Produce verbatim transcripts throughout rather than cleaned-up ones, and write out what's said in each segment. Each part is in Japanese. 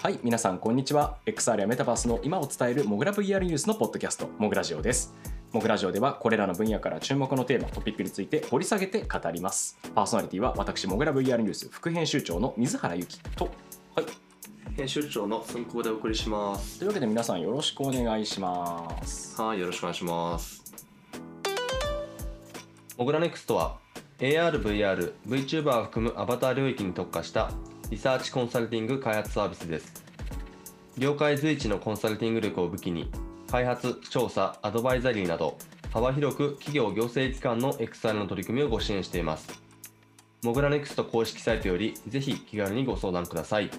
はい、皆さんこんにちは。 エックスアール やメタバースの今を伝えるモグラ ブイアール ニュースのポッドキャスト、モグラジオです。モグラジオではこれらの分野から注目のテーマトピックについて掘り下げて語ります。パーソナリティは私モグラ ブイアール ニュース副編集長の水原由紀と、はい、 編集長の寸久保でお送りします。 というわけで皆さんよろしくお願いします。 はい、よろしくお願いします。モグラネクストは エーアール、ブイアール、VTuber を含むアバター領域に特化したリサーチコンサルティング開発サービスです。業界随一のコンサルティング力を武器に、開発、調査、アドバイザリーなど幅広く企業行政機関の エックスアール の取り組みをご支援しています。モグラネクスト公式サイトよりぜひ気軽にご相談ください。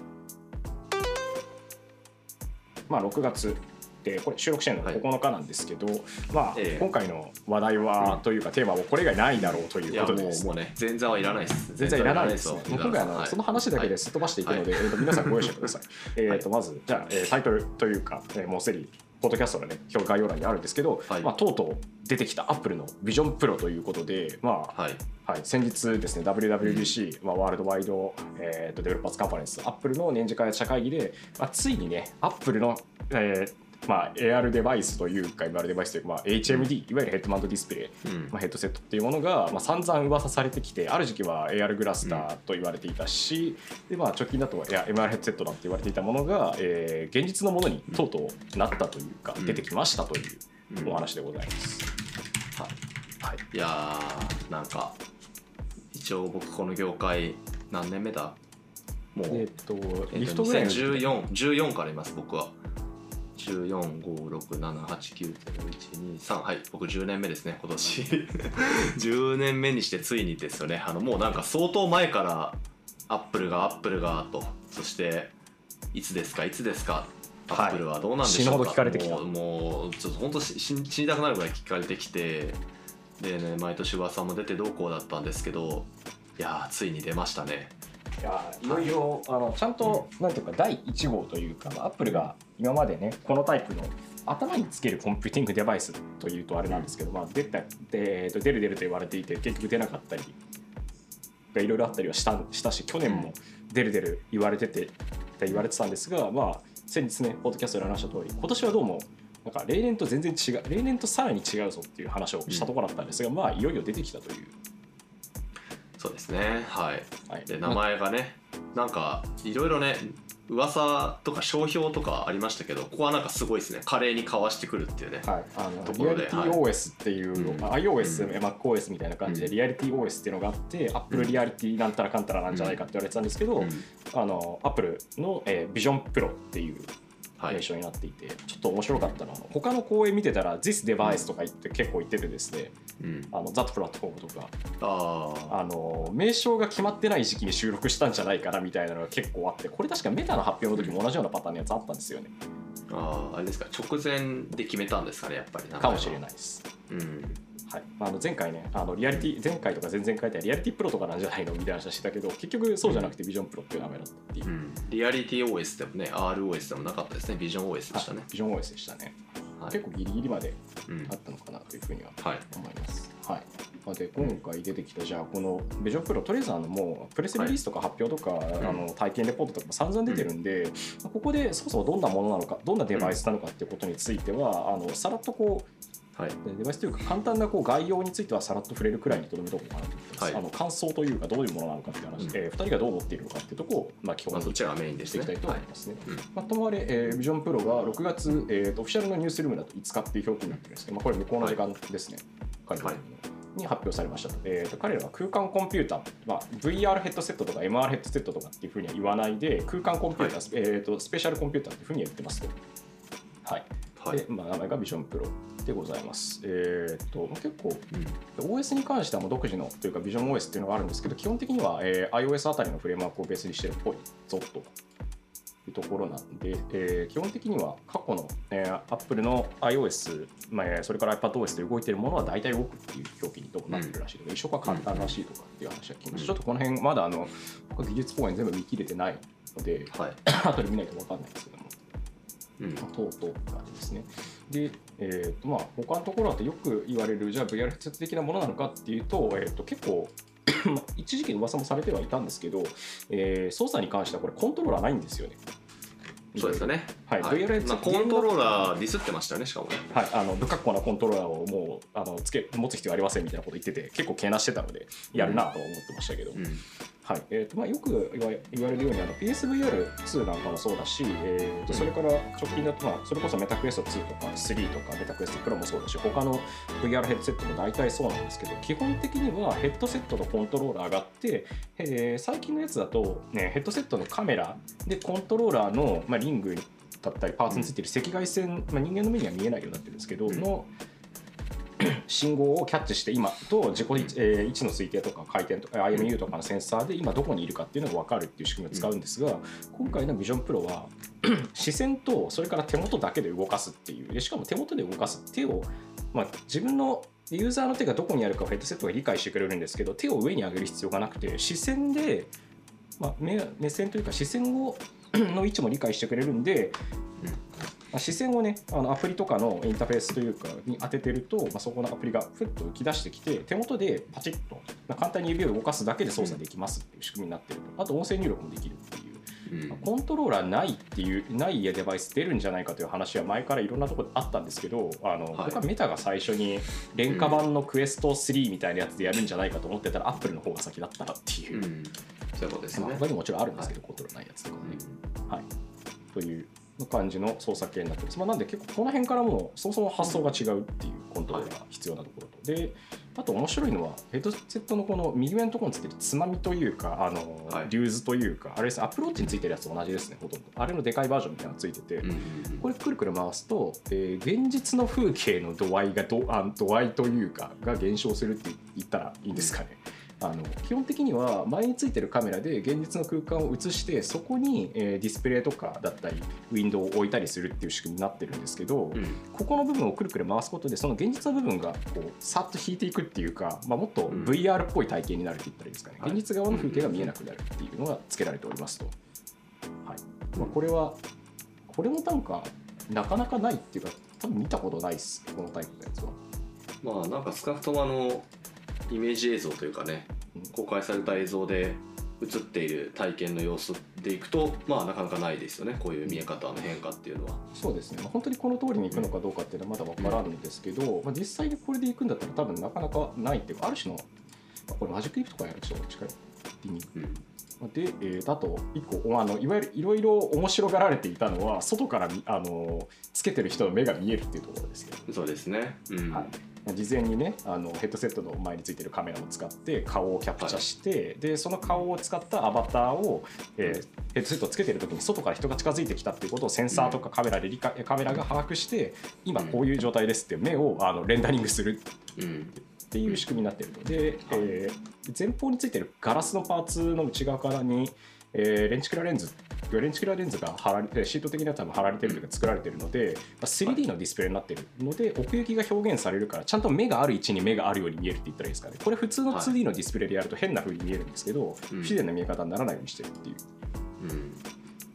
まあろくがつでこれ収録してるのがここのかなんですけど、はい、まあ、ええ、今回の話題は、うん、というかテーマはこれ以外ないだろうということです。 いやもう、もうね前座はいらないです。 前座いらないですね。今回あの、はい、その話だけですっ飛ばしていくので、はい、えー、と皆さんご容赦ください。えーとまずじゃあ、えー、タイトルというか、えー、もうすでにポッドキャストのね表概要欄にあるんですけど、はい、まあ、とうとう出てきたアップルのビジョンプロということで、まあはいはい、先日ですね ダブリューダブリューディーシー、うん、まあ、ワールドワイド、えー、とデベロッパーズカンファレンスアップルの年次開発者会議で、まあ、ついにねアップルの、えーまあ、エーアール デバイスというか エムアール デバイスというか、まあ、エイチエムディー、いわゆるヘッドマウントディスプレイ、うんまあ、ヘッドセットっていうものが、まあ、散々噂されてきて、ある時期は エーアール グラスターと言われていたし、うんでまあ、直近だといや エムアール ヘッドセットだって言われていたものが、えー、現実のものにとうとうなったというか、うん、出てきましたというお話でございます、 うんはいはい、いやーなんか一応僕この業界何年目だもう、えー、っとリフトぐらいのにせんじゅうよん、じゅうよんからいます僕は。じゅうよん、ご、ろく、なな、はち、きゅう、いち、に、さんはい僕じゅうねんめですね今年じゅうねんめにしてついにですよね。あのもうなんか相当前からアップルがアップルがと、そしていつですかいつですかアップルはどうなんでしょうか、はい、死ぬほど聞かれてきた。もう、もうちょっと本当死にたくなるぐらい聞かれてきて、でね毎年噂も出てどうこうだったんですけど、いやついに出ましたね。 いやいよいよあのちゃんと、うん、なんていうかだいいち号というか、アップルが今までねこのタイプの頭につけるコンピューティングデバイスというとあれなんですけど、まあ、出たで出る出ると言われていて結局出なかったりいろいろあったりはした、したし、去年も出る出る言われててって言われてたんですが、まあ、先日ねポッドキャストで話した通り今年はどうもなんか例年と全然違う、例年とさらに違うぞっていう話をしたところだったんですが、うん、まあいよいよ出てきたという。 そうですね、はい、はい、で名前がねなんかいろいろね噂とか商標とかありましたけど、ここはなんかすごいですね、華麗にかわしてくるっていうね、はい、あのところでリアリティ オーエス っていう、はい、iOS、うん、MacOS みたいな感じで、うん、リアリティ オーエス っていうのがあって、うん、Apple リアリティなんたらかんたらなんじゃないかって言われてたんですけど、うん、あの Apple の、えー、Vision Pro っていう名称になっていて、はい、ちょっと面白かったのは他の講演見てたら This device とか言って結構言っててですね、うん、あの That platform とかああの名称が決まってない時期に収録したんじゃないかなみたいなのが結構あって、これ確かメタの発表の時も同じようなパターンのやつあったんですよね。 あああれですか、直前で決めたんですかね、やっぱりかもしれないです、うんはい、あの前回ねあのリアリティ前回とか前々回でリアリティプロとかなんじゃないのみたいな話してたけど、結局そうじゃなくてビジョンプロっていう名前だったっていう、うん、 リアリティ オーエス でもね アールオーエス でもなかったですね、ビジョン オーエス でしたね。 ビジョン オーエス でしたね、はい、結構ギリギリまであったのかなというふうには思います、はいはい、で今回出てきたじゃあこのビジョンプロとりあえずあのもうプレスリリースとか発表とか、はい、あの体験レポートとかも散々出てるんで、うん、ここでそもそもどんなものなのかどんなデバイスなのかっていうことについては、あのさらっとこうはい、デバイスというか簡単なこう概要についてはさらっと触れるくらいにとどめておこうかなと思ってます、はい、あの感想というかどういうものなのかっていう話で、うんえー、ふたりがどう思っているのかっていうところを、まあ、基本にしていきたいと思いますね。まあ、ともあれ、えー、ビジョンプロがろくがつ、えー、とオフィシャルのニュースルームだといつかっていう表記になってるんですけど、まあ、これ向こうの時間ですね、はいはい、に発表されましたと。えー、と彼らは空間コンピューター、まあ、ブイアール ヘッドセットとか エムアール ヘッドセットとかっていうふうには言わないで空間コンピューター、はいえー、とスペシャルコンピューターっていうふうには言ってますと。はいはいでまあ、名前がビジョンプロでございます。えー、っと結構、うん、オーエス に関してはもう独自のというかビジョン オーエス っていうのがあるんですけど、基本的には、えー、iOS あたりのフレームワークをベースにしてるっぽいぞというところなんで、えー、基本的には過去の、えー、Apple の iOS、まあ、それから iPadOS で動いているものは大体動くっていう表記にどうなってるらしいので、うん、移植は簡単らしいとかっていう話が聞きました。うん、ちょっとこの辺まだあの技術講演全部見切れてないので、はい、後で見ないと分かんないんですけども、うん、とうとうって感じですね。で、えーとまあ、他のところだとよく言われるじゃあ ブイアール ヘッドセット的なものなのかっていうと、えー、と結構一時期の噂もされてはいたんですけど、えー、操作に関してはこれコントローラーないんですよね。 そうですよね。 はい。 はい、 ブイアール ヘッドセット、 まあ、コントローラーディスってましたよね、しかもね。 はい。あの不格好なコントローラーをもうあのつけ持つ必要ありませんみたいなこと言ってて、結構けなしてたのでやるなと思ってましたけど。うんうん、はい。えっ、ー、とまあよく言われるようにあの ピーエスブイアールツー なんかもそうだし、えー、とそれから直近だとまあそれこそメタクエストツーとかスリーとかメタクエストプロもそうだし、他の ブイアール ヘッドセットも大体そうなんですけど、基本的にはヘッドセットのコントローラーがあって、えー、最近のやつだとねヘッドセットのカメラでコントローラーのまあリングだったりパーツについている赤外線、まあ、人間の目には見えないようになってるんですけど、うん、の信号をキャッチして今と自己位置、えー、位置の推定とか回転とか アイエムユー とかのセンサーで今どこにいるかっていうのが分かるっていう仕組みを使うんですが、今回の Vision Pro は視線とそれから手元だけで動かすっていう、でしかも手元で動かす手を、まあ、自分のユーザーの手がどこにあるかをヘッドセットが理解してくれるんですけど、手を上に上げる必要がなくて視線で、まあ、目, 目線というか視線をの位置も理解してくれるんで、うん、視線をねあのアプリとかのインターフェースというかに当ててると、まあ、そこのアプリがふっと浮き出してきて手元でパチッと、まあ、簡単に指を動かすだけで操作できますっていう仕組みになってると。あと音声入力もできるっていう、うんまあ、コントローラーないっていうないデバイス出るんじゃないかという話は前からいろんなところであったんですけど、あの、はい、僕はメタが最初に廉価版のクエストスリーみたいなやつでやるんじゃないかと思ってたら、アップルの方が先だったなっていう、うん、 そういうことですね。 まあ、他にももちろんあるんですけど、はい、コントローラーないやつとかね、うん、はいという感じの操作系になってます。まあ、なんで結構この辺からもそもそも発想が違うっていうコントローラーが必要なところと、であと面白いのはヘッドセットのこの右上のところについてるつまみというかあの、はい、リューズというかあれですね、アップローチについてるやつと同じですね、ほとんどあれのでかいバージョンみたいなのがついてて、うんうんうん、これくるくる回すと、えー、現実の風景の度合いがどあ度合いというかが減少するって言ったらいいんですかね。あの基本的には前についてるカメラで現実の空間を映してそこに、えー、ディスプレイとかだったりウィンドウを置いたりするっていう仕組みになってるんですけど、うん、ここの部分をくるくる回すことでその現実の部分がこうさっと引いていくっていうか、まあ、もっと ブイアール っぽい体験になるって言ったらいいですかね、うん、現実側の風景が見えなくなるっていうのが付けられておりますと、はいまあ、これはこれもなんかなかなかないっていうか多分見たことないっす、このタイプのやつは。 まあなんか少なくともあのイメージ映像というかね、公開された映像で映っている体験の様子でいくと、まあなかなかないですよね、こういう見え方の変化っていうのは。 そうですね、まあ、本当にこの通りに行くのかどうかっていうのはまだ分からんんですけど、うんまあ、実際にこれで行くんだったら多分なかなかないっていうか、ある種のこれマジックリフとかやる人が近いリニング、うん、で、えー、あといっこあのいわゆるいろいろ面白がられていたのは外からあのつけてる人の目が見えるっていうところですよ。 そうですね、うんはい事前にねあのヘッドセットの前についてるカメラを使って顔をキャプチャして、はい、でその顔を使ったアバターを、えー、ヘッドセットをつけてる時に外から人が近づいてきたっていうことをセンサーとかカメラで理解、うん、カメラが把握して今こういう状態ですって目をあのレンダリングするっていう仕組みになっているので、うんえー、前方についてるガラスのパーツの内側からに、えー、レンチキュラーレンズレンチキュラーレンズが貼られてシート的なやつは貼られてるというか作られてるので スリーディー のディスプレイになってるので奥行きが表現されるからちゃんと目がある位置に目があるように見えるって言ったらいいですかね。これ普通の ツーディー のディスプレイでやると変な風に見えるんですけど、不自然な見え方にならないようにしてるっていう、うん、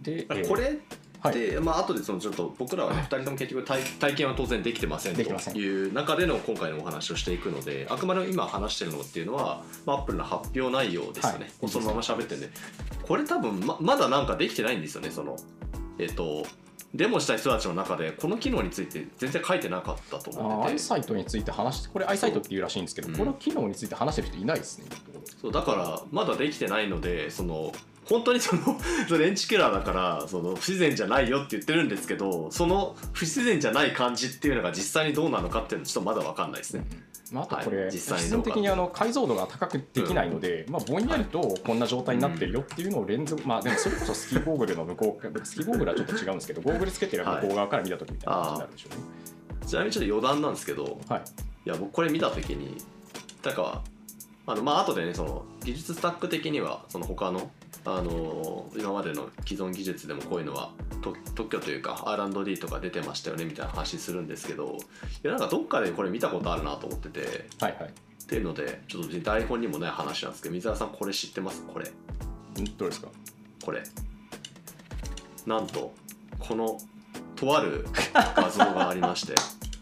で、えー、これで、はいまあ後でそのちょっと僕らは、ね、ふたりとも結局 体, 体験は当然できてませんという中での今回のお話をしていくので、あくまで今話してるのっていうのは、まあ、アップルの発表内容ですよね、はい、そのまま喋ってるんでこれ多分 ま, まだなんかできてないんですよね。そのえっとデモした人たちの中でこの機能について全然書いてなかったと思ってて、 アイサイトについて話してこれアイサイトっていうらしいんですけど、この機能について話してる人いないですね。 そうだからまだできてないのでその本当にそのレンチキュラーだからその不自然じゃないよって言ってるんですけど、その不自然じゃない感じっていうのが実際にどうなのかっていうのはちょっとまだ分かんないですね。 まあ、あとこれ、はい、必然的にあの解像度が高くできないので、うんまあ、ぼんやりとこんな状態になってるよっていうのを連続、うん、まあでもそれこそスキーゴーグルの向こうスキーゴーグルはちょっと違うんですけどゴーグルつけてる向こう側から見た時みたいな感じになるでしょうね。 はい、ちなみにちょっと余談なんですけど、はい、いや僕これ見た時になんかあのまあ後でねその技術スタック的にはその他のあのー、今までの既存技術でもこういうのは特許というか アールアンドディー とか出てましたよねみたいな話するんですけど、いやなんかどっかでこれ見たことあるなと思ってて、はいはい、っていうのでちょっと台本にもない話なんですけど、水原さんこれ知ってます？これどれですか？これなんとこのとある画像がありまして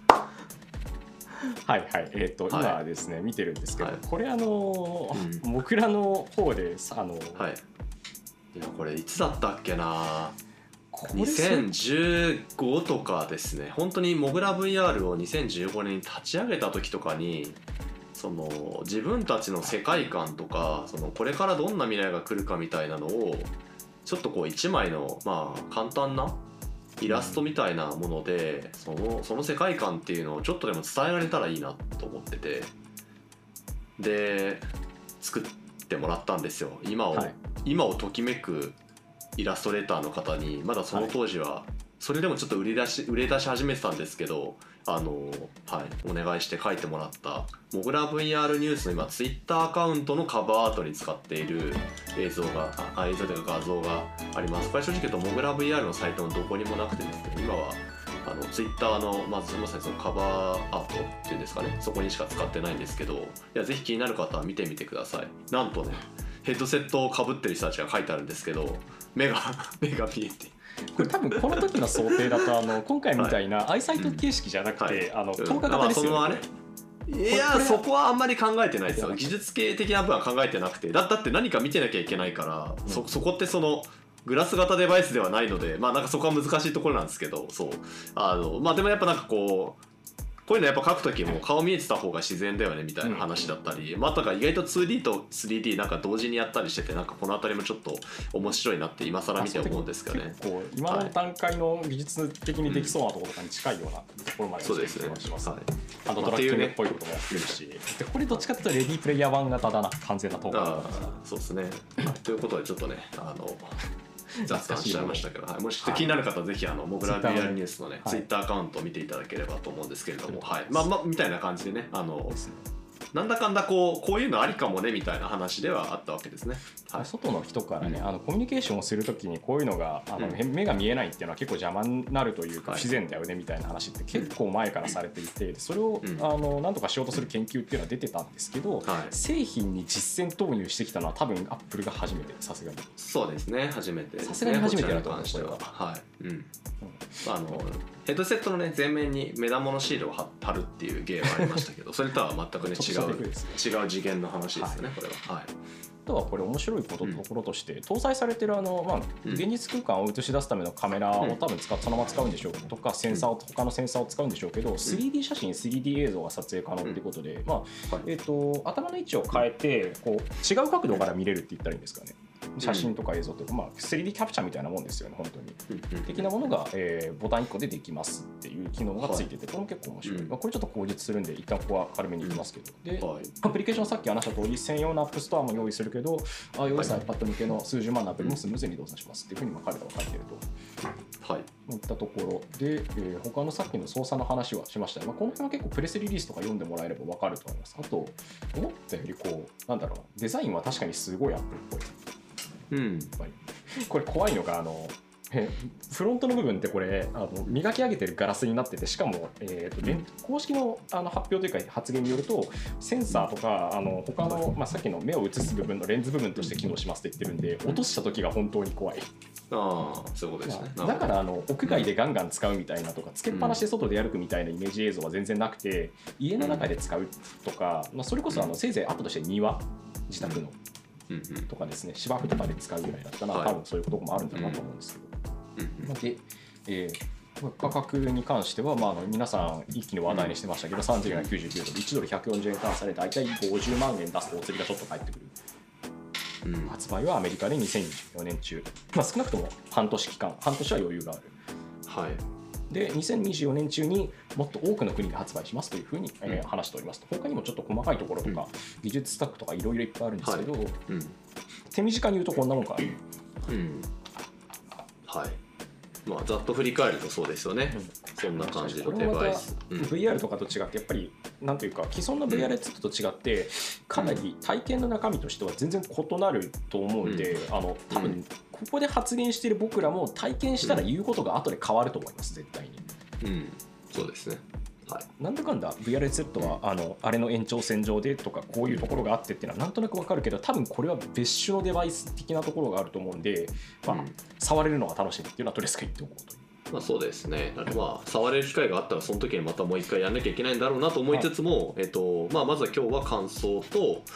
はいはい、えーと、はい、今ですね見てるんですけど、はい、これあの、うん、僕らの方であの、 はい、いやこれいつだったっけな、 にせんじゅうごとかですね。本当にモグラ ブイアール をにせんじゅうごねんに立ち上げた時とかに、その自分たちの世界観とか、そのこれからどんな未来が来るかみたいなのをちょっとこう一枚のまあ簡単なイラストみたいなもので、そのその世界観っていうのをちょっとでも伝えられたらいいなと思ってて、で作ってもらったんですよ。今を、はい、今をときめくイラストレーターの方に、まだその当時はそれでもちょっと売り出し売れ出し始めてたんですけど、あのはい、お願いして書いてもらったモグラ ブイアール ニュースの今ツイッターアカウントのカバーアートに使っている映像があ映像というか画像があります。これ正直言うとモグラ ブイアール のサイトのどこにもなくてですね、今はあのツイッターのまずまさにそのカバーアートっていうんですかね、そこにしか使ってないんですけど、いやぜひ気になる方は見てみてください。なんとねヘッドセットをかぶってる人たちが書いてあるんですけど、目が目が見えて。 これ多分この時の想定だとあの今回みたいなアイサイト形式じゃなくて、はい、あの透過型ですよね。まあ、そのねいやそこはあんまり考えてないですよ。技術系的な部分は考えてなくて、だ, だって何か見てなきゃいけないから、うん、そ, そこってそのグラス型デバイスではないので、まあなんかそこは難しいところなんですけど、そうあのまあでもやっぱなんかこうこういうのやっぱ描くときも顔見えてた方が自然だよねみたいな話だったり、うん、まあだから意外と ツーディー と スリーディー なんか同時にやったりしてて、なんかこの辺りもちょっと面白いなって今更見て思うんですけどね。 結構今の段階の技術的にできそうなところとかに近いようなところまでしてる気がしますね。あとドラッグっぽいこともやってるし、でこれどっちかというとレディープレイヤー版型だな、完全な統合。 そうですね。ということでちょっとねあの雑談しちゃいましたけど、はい、もし気になる方はぜひあのモグラ ブイアール ニュースのね、はい、ツイッターアカウントを見ていただければと思うんですけれども、はい、まあまあみたいな感じでね、あのなんだかんだこうこういうのありかもねみたいな話ではあったわけですね。 はい、外の人からね、あのコミュニケーションをするときにこういうのがあの、うん、目が見えないっていうのは結構邪魔になるというか不自然だよねみたいな話って結構前からされていて、それを、うん、あの何とかしようとする研究っていうのは出てたんですけど、はい、製品に実践投入してきたのは多分アップルが初めて、さすがに。 そうですね、初めて。 さすがに初めてだと思う、これは。 はい。うん。あのヘッドセットのね前面に目玉のシールを貼るっていう芸はありましたけど、それとは全くね違う違う次元の話ですよね、はい、これは。はい。 あとはこれ面白いことところとして、うん、搭載されてるあの、まあ、現実空間を映し出すためのカメラを多分使っそのまま使うんでしょうとか、センサーを他のセンサーを使うんでしょうけど、スリーディー 写真 スリーディー 映像が撮影可能っていうことで、まあえー、と頭の位置を変えてこう違う角度から見れるって言ったらいいんですかね。写真とか映像とか、まあ、スリーディー キャプチャーみたいなもんですよね、本当に。的なものが、えー、ボタンいっこでできますっていう機能がついてて、これも結構面白い。まあ、これちょっと口実するんで、一旦ここは軽めにいきますけど。で、はい、アプリケーションさっき話した通り、専用のアップストアも用意するけど、iOS、iPad 向けの数十万のアプリもスムーズに動作しますっていうふうに彼らは書いてると。はい。いったところで、えー、他のさっきの操作の話はしましたね。まあ、この辺は結構プレスリリースとか読んでもらえれば分かると思います。あと、思ったよりこう、なんだろう、デザインは確かにすごいアップルっぽい。うん、これ怖いのがあのフロントの部分ってこれあの磨き上げてるガラスになってて、しかも、えー、と、うん、公式 の, あの発表というか発言によるとセンサーとかあの他の、まあ、さっきの目を映す部分のレンズ部分として機能しますって言ってるんで、落とした時が本当に怖い。 ああ、そういうことですね。 だからあの屋外でガンガン使うみたいなとか、つけっぱなしで外で歩くみたいなイメージ映像は全然なくて、家の中で使うとか、まあ、それこそあのせいぜい後として庭自宅のとかですね、芝生とかで使うぐらいだったら、はい、多分そういうこともあるんだなと思うんですけど、うんうん、で、えー、価格に関しては、まあ、あの皆さん一気に話題にしてましたけど、さんぜんきゅうじゅうきゅうドル、いちドルひゃくよんじゅうえん換算で大体ごじゅうまんえん出すとお釣りがちょっと返ってくる、うん、発売はアメリカでにせんにじゅうよねん中、まあ、少なくとも半年期間、半年は余裕がある。はい。でにせんにじゅうよねん中にもっと多くの国で発売しますというふうに、えー、話しております。他にもちょっと細かいところとか、うん、技術スタックとかいろいろいっぱいあるんですけど、はい、うん、手短に言うとこんなもんかな、うん、 はい。まあ、ざっと振り返るとそうですよね、うん、そんな感じのデバイス、 うん、ブイアール とかと違ってやっぱりなんというか既存の ブイアール ヘッドセットと違ってかなり体験の中身としては全然異なると思うんで、うん、あの多分ここで発言している僕らも体験したら言うことが後で変わると思います、絶対に。 うん、そうですね。はい、 なんだかんだ ブイアール ヘッドセットはあのあれの延長線上でとかこういうところがあってっていうのはなんとなく分かるけど、多分これは別種のデバイス的なところがあると思うんで、まあうん、触れるのが楽しみっていうのはとりあえず言っておこうという。 まあ、そうですね。まあ、触れる機会があったらその時にまたもう一回やんなきゃいけないんだろうなと思いつつも、はい、えっとまあ、まずは今日は感想と、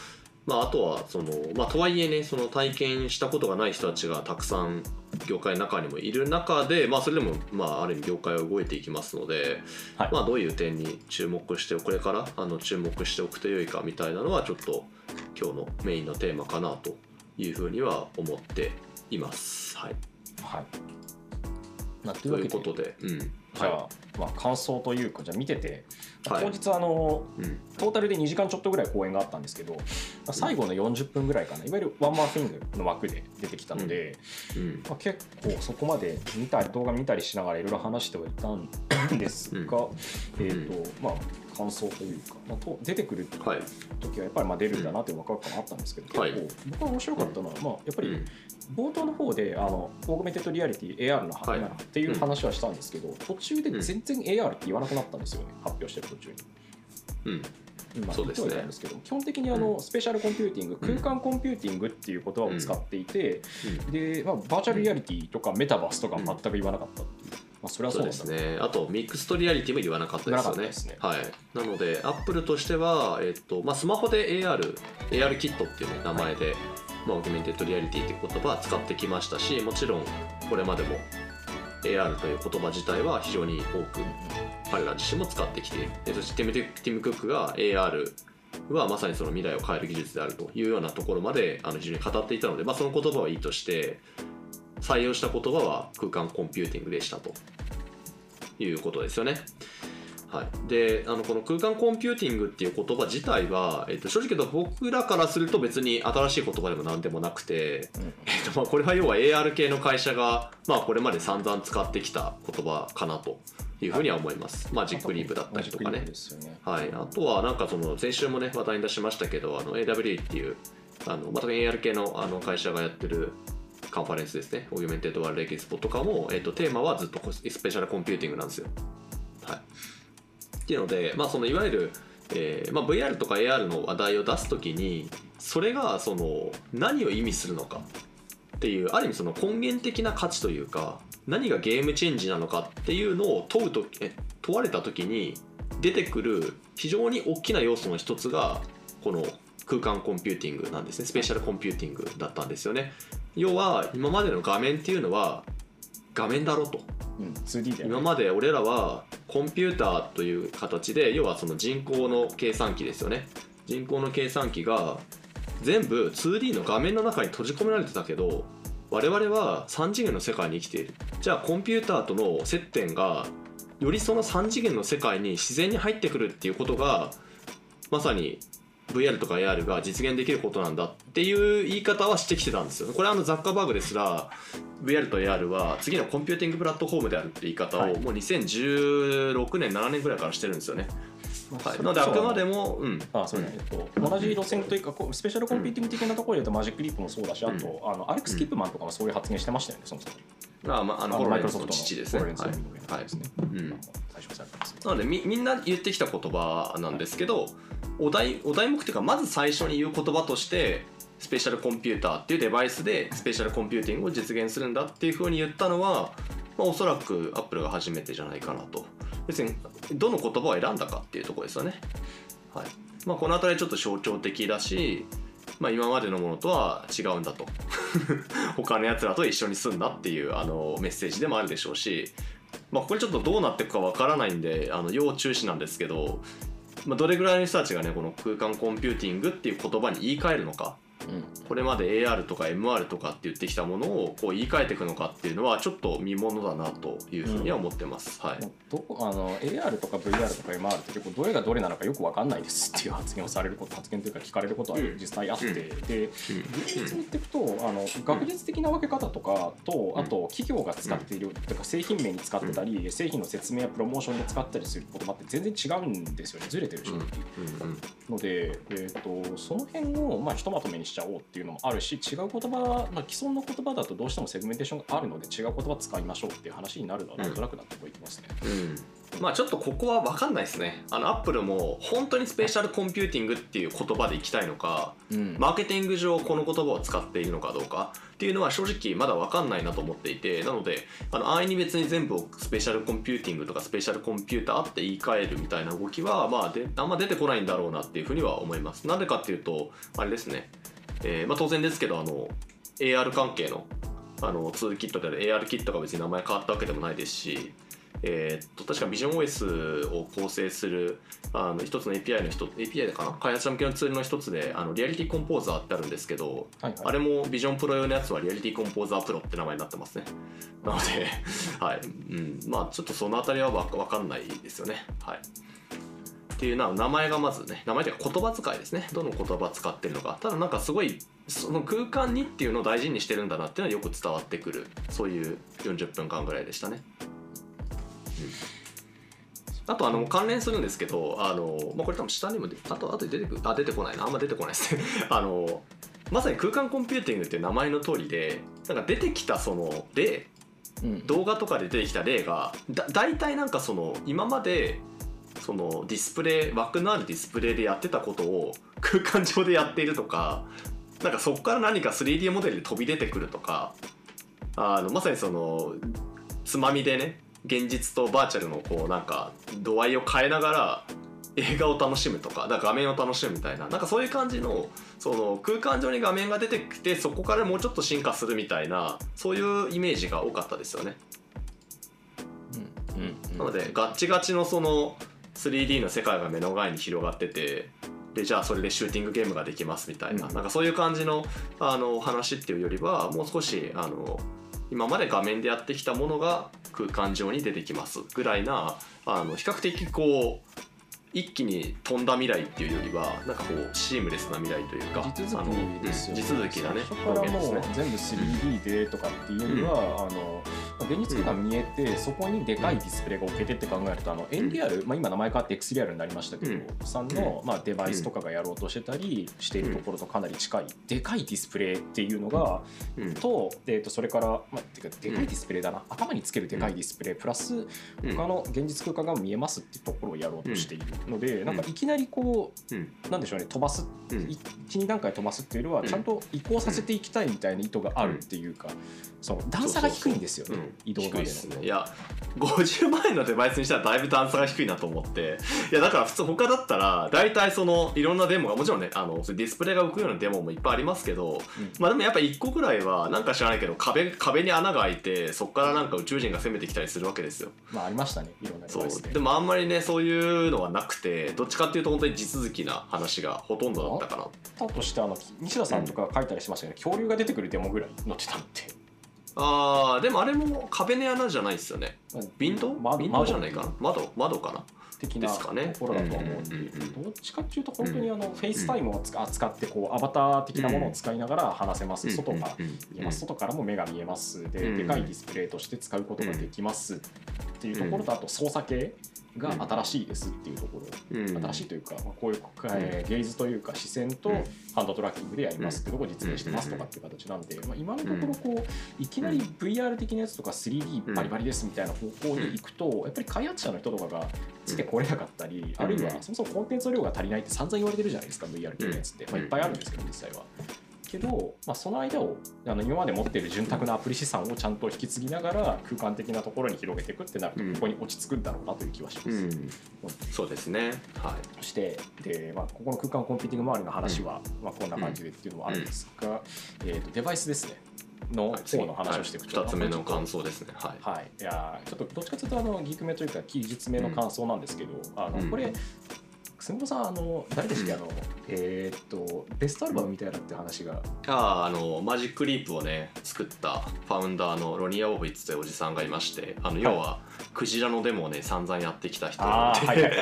まあ、あとはその、まあ、とはいえねその体験したことがない人たちがたくさん業界の中にもいる中で、まあ、それでも、まあ、ある意味業界は動いていきますので、はい、まあ、どういう点に注目してこれからあの注目しておくと良いかみたいなのはちょっと今日のメインのテーマかなというふうには思っています。はい、 はい、 なということで、うん、 じゃあ、はい、まあ、感想というかじゃあ見てて当日あの、はい、うん、トータルでにじかんちょっとぐらい公演があったんですけど、最後のよんじゅっぷんぐらいかな、いわゆるワンマンフィングの枠で出てきたので、うんうん、まあ、結構そこまで見たり動画見たりしながらいろいろ話してはいたんですが、うん、えーとまあ、感想というか、まあ、と出てくる時はやっぱりまあ出るんだなというワクワク感もあったんですけど、はい、結構僕が面白かったのは、まあ、やっぱり冒頭の方であのオーグメンテッドリアリティ エーアール の、はい、っていう話はしたんですけど、途中で全然 エーアール って言わなくなったんですよね、発表してる途中に。 うん、 今そうですね、んですけど基本的にあの、うん、スペシャルコンピューティング、空間コンピューティングっていう言葉を使っていて、うん、でまあ、バーチャルリアリティとかメタバースとか全く言わなかったっていう、まあ、それはそうですね。 あとミックストリアリティも言わなかったですよね。ですね、はい、なのでアップルとしては、えっとまあ、スマホで エーアール、エーアール キットっていう、ね、名前で、はい、まあ、オーグメンテッドリアリティっていう言葉は使ってきましたし、もちろんこれまでも エーアール という言葉自体は非常に多く彼ら自身も使ってきている。そしてティム・ティム・クックが エーアール はまさにその未来を変える技術であるというようなところまであの非常に語っていたので、まあ、その言葉はいいとして採用した言葉は空間コンピューティングでしたということですよね。はい、であのこの空間コンピューティングっていう言葉自体は、えっと、正直言うと僕らからすると別に新しい言葉でも何でもなくて、うん、えっとまあ、これは要は エーアール 系の会社が、まあ、これまで散々使ってきた言葉かなというふうには思います。はい、マジックリープだったりとかね。ね、はい、あとはなんかその先週もね話題に出しましたけど、あの エーダブリュー っていうあのまた エーアール 系のあの会社がやってるカンファレンスですね、オーギュメンテッドワールドエキスポとかも、えっと、テーマはずっとスペシャルコンピューティングなんですよ。はい、っていうので、まあ、そのいわゆる、えーまあ、ブイアール とか エーアール の話題を出すときにそれがその何を意味するのかっていうある意味その根源的な価値というか何がゲームチェンジなのかっていうのを問うとえ問われたときに出てくる非常に大きな要素の一つがこの空間コンピューティングなんですね。スペシャルコンピューティングだったんですよね。要は今までの画面っていうのは画面だろうと、 うん、ツーディー で、ね、 今まで俺らはコンピューターという形で要はその人工の計算機ですよね。人工の計算機が全部 ツーディー の画面の中に閉じ込められてたけど我々はさん次元の世界に生きている。じゃあコンピューターとの接点がよりそのさん次元の世界に自然に入ってくるっていうことがまさに ブイアール とか エーアール が実現できることなんだっていう言い方はしてきてたんですよ。これはあのザッカーバーグですら ブイアール と エーアール は次のコンピューティングプラットフォームであるって言い方をもうにせんじゅうろくねんななねんぐらいからしてるんですよね。はい、なのであくまでも、うん、 あそうね、えっと、同じ路線というかスペシャルコンピューティング的なところで言うとマジックリープもそうだし、あとあのアレックス・キップマンとかもそういう発言してましたよね、そもそも。 あ、まあ、あのマイクロソフトの父ですね。はい、 はい、うん、なので み, みんな言ってきた言葉なんですけど、お題お題目というかまず最初に言う言葉としてスペシャルコンピューターっていうデバイスでスペシャルコンピューティングを実現するんだっていうふうに言ったのは、まあ、おそらくアップルが初めてじゃないかなと。別にどの言葉を選んだかっていうところですよね。はい、まあ、この辺りちょっと象徴的だし、まあ、今までのものとは違うんだと他のやつらと一緒に住んだっていうあのメッセージでもあるでしょうし、まあ、これちょっとどうなっていくかわからないんであの要注視なんですけど、まあ、どれぐらいの人たちがねこの空間コンピューティングっていう言葉に言い換えるのか、うん、これまで エーアール とか エムアール とかって言ってきたものをこう言い換えていくのかっていうのはちょっと見ものだなというふうには思ってます。うん、はい、 どあの エーアール とか ブイアール とか エムアール って結構どれがどれなのかよく分かんないですっていう発言をされること発言というか聞かれることは実際あって、うん、で現実に言っていくとあの学術的な分け方とかと、あと企業が使っているとか製品名に使ってたり製品の説明やプロモーションで使ったりする言葉って全然違うんですよね。ずれてるし、うんうん、ので、えー、とその辺をまあひとまとめにしちゃおうっていうのもあるし、違う言葉、まあ、既存の言葉だとどうしてもセグメンテーションがあるので違う言葉使いましょうっていう話になるのはなんとなく納得いきますね。 うんうん、 まあちょっとここは分かんないですね。あのアップルも本当にスペシャルコンピューティングっていう言葉でいきたいのか、うん、マーケティング上この言葉を使っているのかどうかっていうのは正直まだ分かんないなと思っていて、なのであの安易に別に全部をスペシャルコンピューティングとかスペシャルコンピューターって言い換えるみたいな動きはまあであんま出てこないんだろうなっていうふうには思います。なんでかっていうとあれですね、えーまあ、当然ですけどあの エーアール 関係のあのツールキットである エーアール キットが別に名前変わったわけでもないですし、えー、っと確か VisionOS を構成するあの一つの エーピーアイ の一つ エーピーアイ かな開発者向けのツールの一つであのリアリティコンポーザーってあるんですけど、はいはい、あれも Vision Pro 用のやつはリアリティコンポーザープロって名前になってますね。なのではい、うん、まあちょっとそのあたりは分かんないですよね。はいっていうな名前がまずね、名前というか言葉遣いですね、どの言葉使ってるのか。ただなんかすごいその空間にっていうのを大事にしてるんだなっていうのはよく伝わってくる、そういうよんじゅっぷんかんぐらいでしたね。うん、あとあの関連するんですけど、あの、まあ、これ多分下にもあとあと出てくるあ出てこないなあんま出てこないですねあのまさに空間コンピューティングっていう名前の通りで、なんか出てきたその例、うん、動画とかで出てきた例がだ大体なんかその今までそのディスプレイ枠のあるディスプレイでやってたことを空間上でやっているとか、なんかそこから何か スリーディー モデルで飛び出てくるとか、あのまさにそのつまみでね現実とバーチャルのこうなんか度合いを変えながら映画を楽しむとか、だから画面を楽しむみたいな、なんかそういう感じのその空間上に画面が出てきてそこからもうちょっと進化するみたいな、そういうイメージが多かったですよね。うんうんうん、なのでガッチガチのそのスリーディー の世界が目の前に広がってて、でじゃあそれでシューティングゲームができますみたいな、うん、なんかそういう感じのあの話っていうよりはもう少しあの今まで画面でやってきたものが空間上に出てきますぐらいな、あの比較的こう一気に飛んだ未来っていうよりはなんかこうシームレスな未来というか地続きですよね。 地続きだね。 そこからもう全部 スリーディー でとかっていうよりは、うん、あの現実が見えて、うん、そこにでかいディスプレイが置けてって考えると、あの エヌディーアール、まあ、今名前変わって エックスディーアール になりましたけど、うん、さんの、まあ、デバイスとかがやろうとしてたりしているところとかなり近いでかいディスプレイっていうのが、うん、と, えー、とそれから、まあ、てかでかいディスプレイだな、頭につけるでかいディスプレイプラス他の現実空間が見えますっていうところをやろうとしているので、なんかいきなりこう、うん、なんでしょうね、飛ばす、うん、いちに段階飛ばすっていうよりはちゃんと移行させていきたいみたいな意図があるっていうか、その段差が低いんですよね、そうそうそう、移動までの、 ね、いやごじゅうまんえんのデバイスにしたらだいぶ段差が低いなと思って、いやだから普通他だったら大体そのいろんなデモがもちろんね、あのディスプレイが浮くようなデモもいっぱいありますけど、うん、まあでもやっぱいっこぐらいはなんか知らないけど 壁, 壁に穴が開いてそこからなんか宇宙人が攻めてきたりするわけですよ。 まあありましたね、いろんなデバイスで。 そうでもあんまりねそういうのはなくて、どっちかっていうと本当に地続きな話がほとんどだったかな。 あったとしてあの西田さんとか書いたりしましたけど、うん、恐竜が出てくるデモぐらい載ってたのって。 あーでもあれも壁の穴じゃないですよね。ウィンドウ？ウィンドウじゃないかな。窓窓かな。 的なところだと思うんで、どっちかっていうと本当にあのフェイスタイムを使ってこうアバター的なものを使いながら話せます。外が見えます。外からも目が見えます。で、でかいディスプレイとして使うことができますっていうところと、あと操作系が新しいですっていうところ、うん、新しいというか、まあ、こういう、えー、ゲイズというか視線とハンドトラッキングでやりますっていうところを実現してますとかっていう形なんで、まあ、今のところこういきなり ブイアール 的なやつとか スリーディー バリバリですみたいな方向に行くと、やっぱり開発者の人とかがついてこれなかったり、あるいはそもそもコンテンツの量が足りないって散々言われてるじゃないですか、 ブイアール 的なやつって、まあ、いっぱいあるんですけど実際は。けど、まあ、その間をあの今まで持っている潤沢なアプリ資産をちゃんと引き継ぎながら空間的なところに広げていくってなると、ここに落ち着くんだろうなという気はします。うんうん、 そうですね。はい。 そしてで、まあ、ここの空間コンピューティング周りの話は、うんまあ、こんな感じでっていうのもあるんですが、うんえー、とデバイスですね。の方の話をしていくと、 はい、ふたつめの感想ですね。はい。 はい。いやちょっとどっちかというとあのギークめというか技術めの感想なんですけど、うん、あのこれ。うん杉本さん、あの誰でしたっけ、あのえー、っとベストアルバムみたいなって話が、 あああのマジックリープをね作ったファウンダーのロニー・アボフィッツというおじさんがいまして、あの要は、はい、クジラのデモをね散々やってきた人なので、はいはい、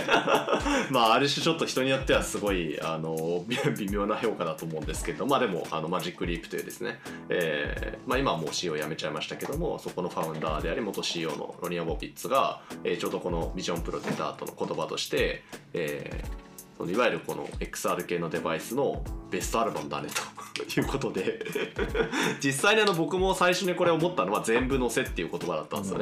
まあある種ちょっと人によってはすごいあの微妙な評価だと思うんですけど、まあでもあのマジックリープというですね、えーまあ、今はもう シーイーオー 辞めちゃいましたけども、そこのファウンダーであり元 シーイーオー のロニー・アボフィッツが、えー、ちょうどこのビジョンプロ出た後の言葉として、えーいわゆるこの エックスアール 系のデバイスのベストアルバムだねということで実際にあの僕も最初にこれ思ったのは全部載せっていう言葉だったんですよね。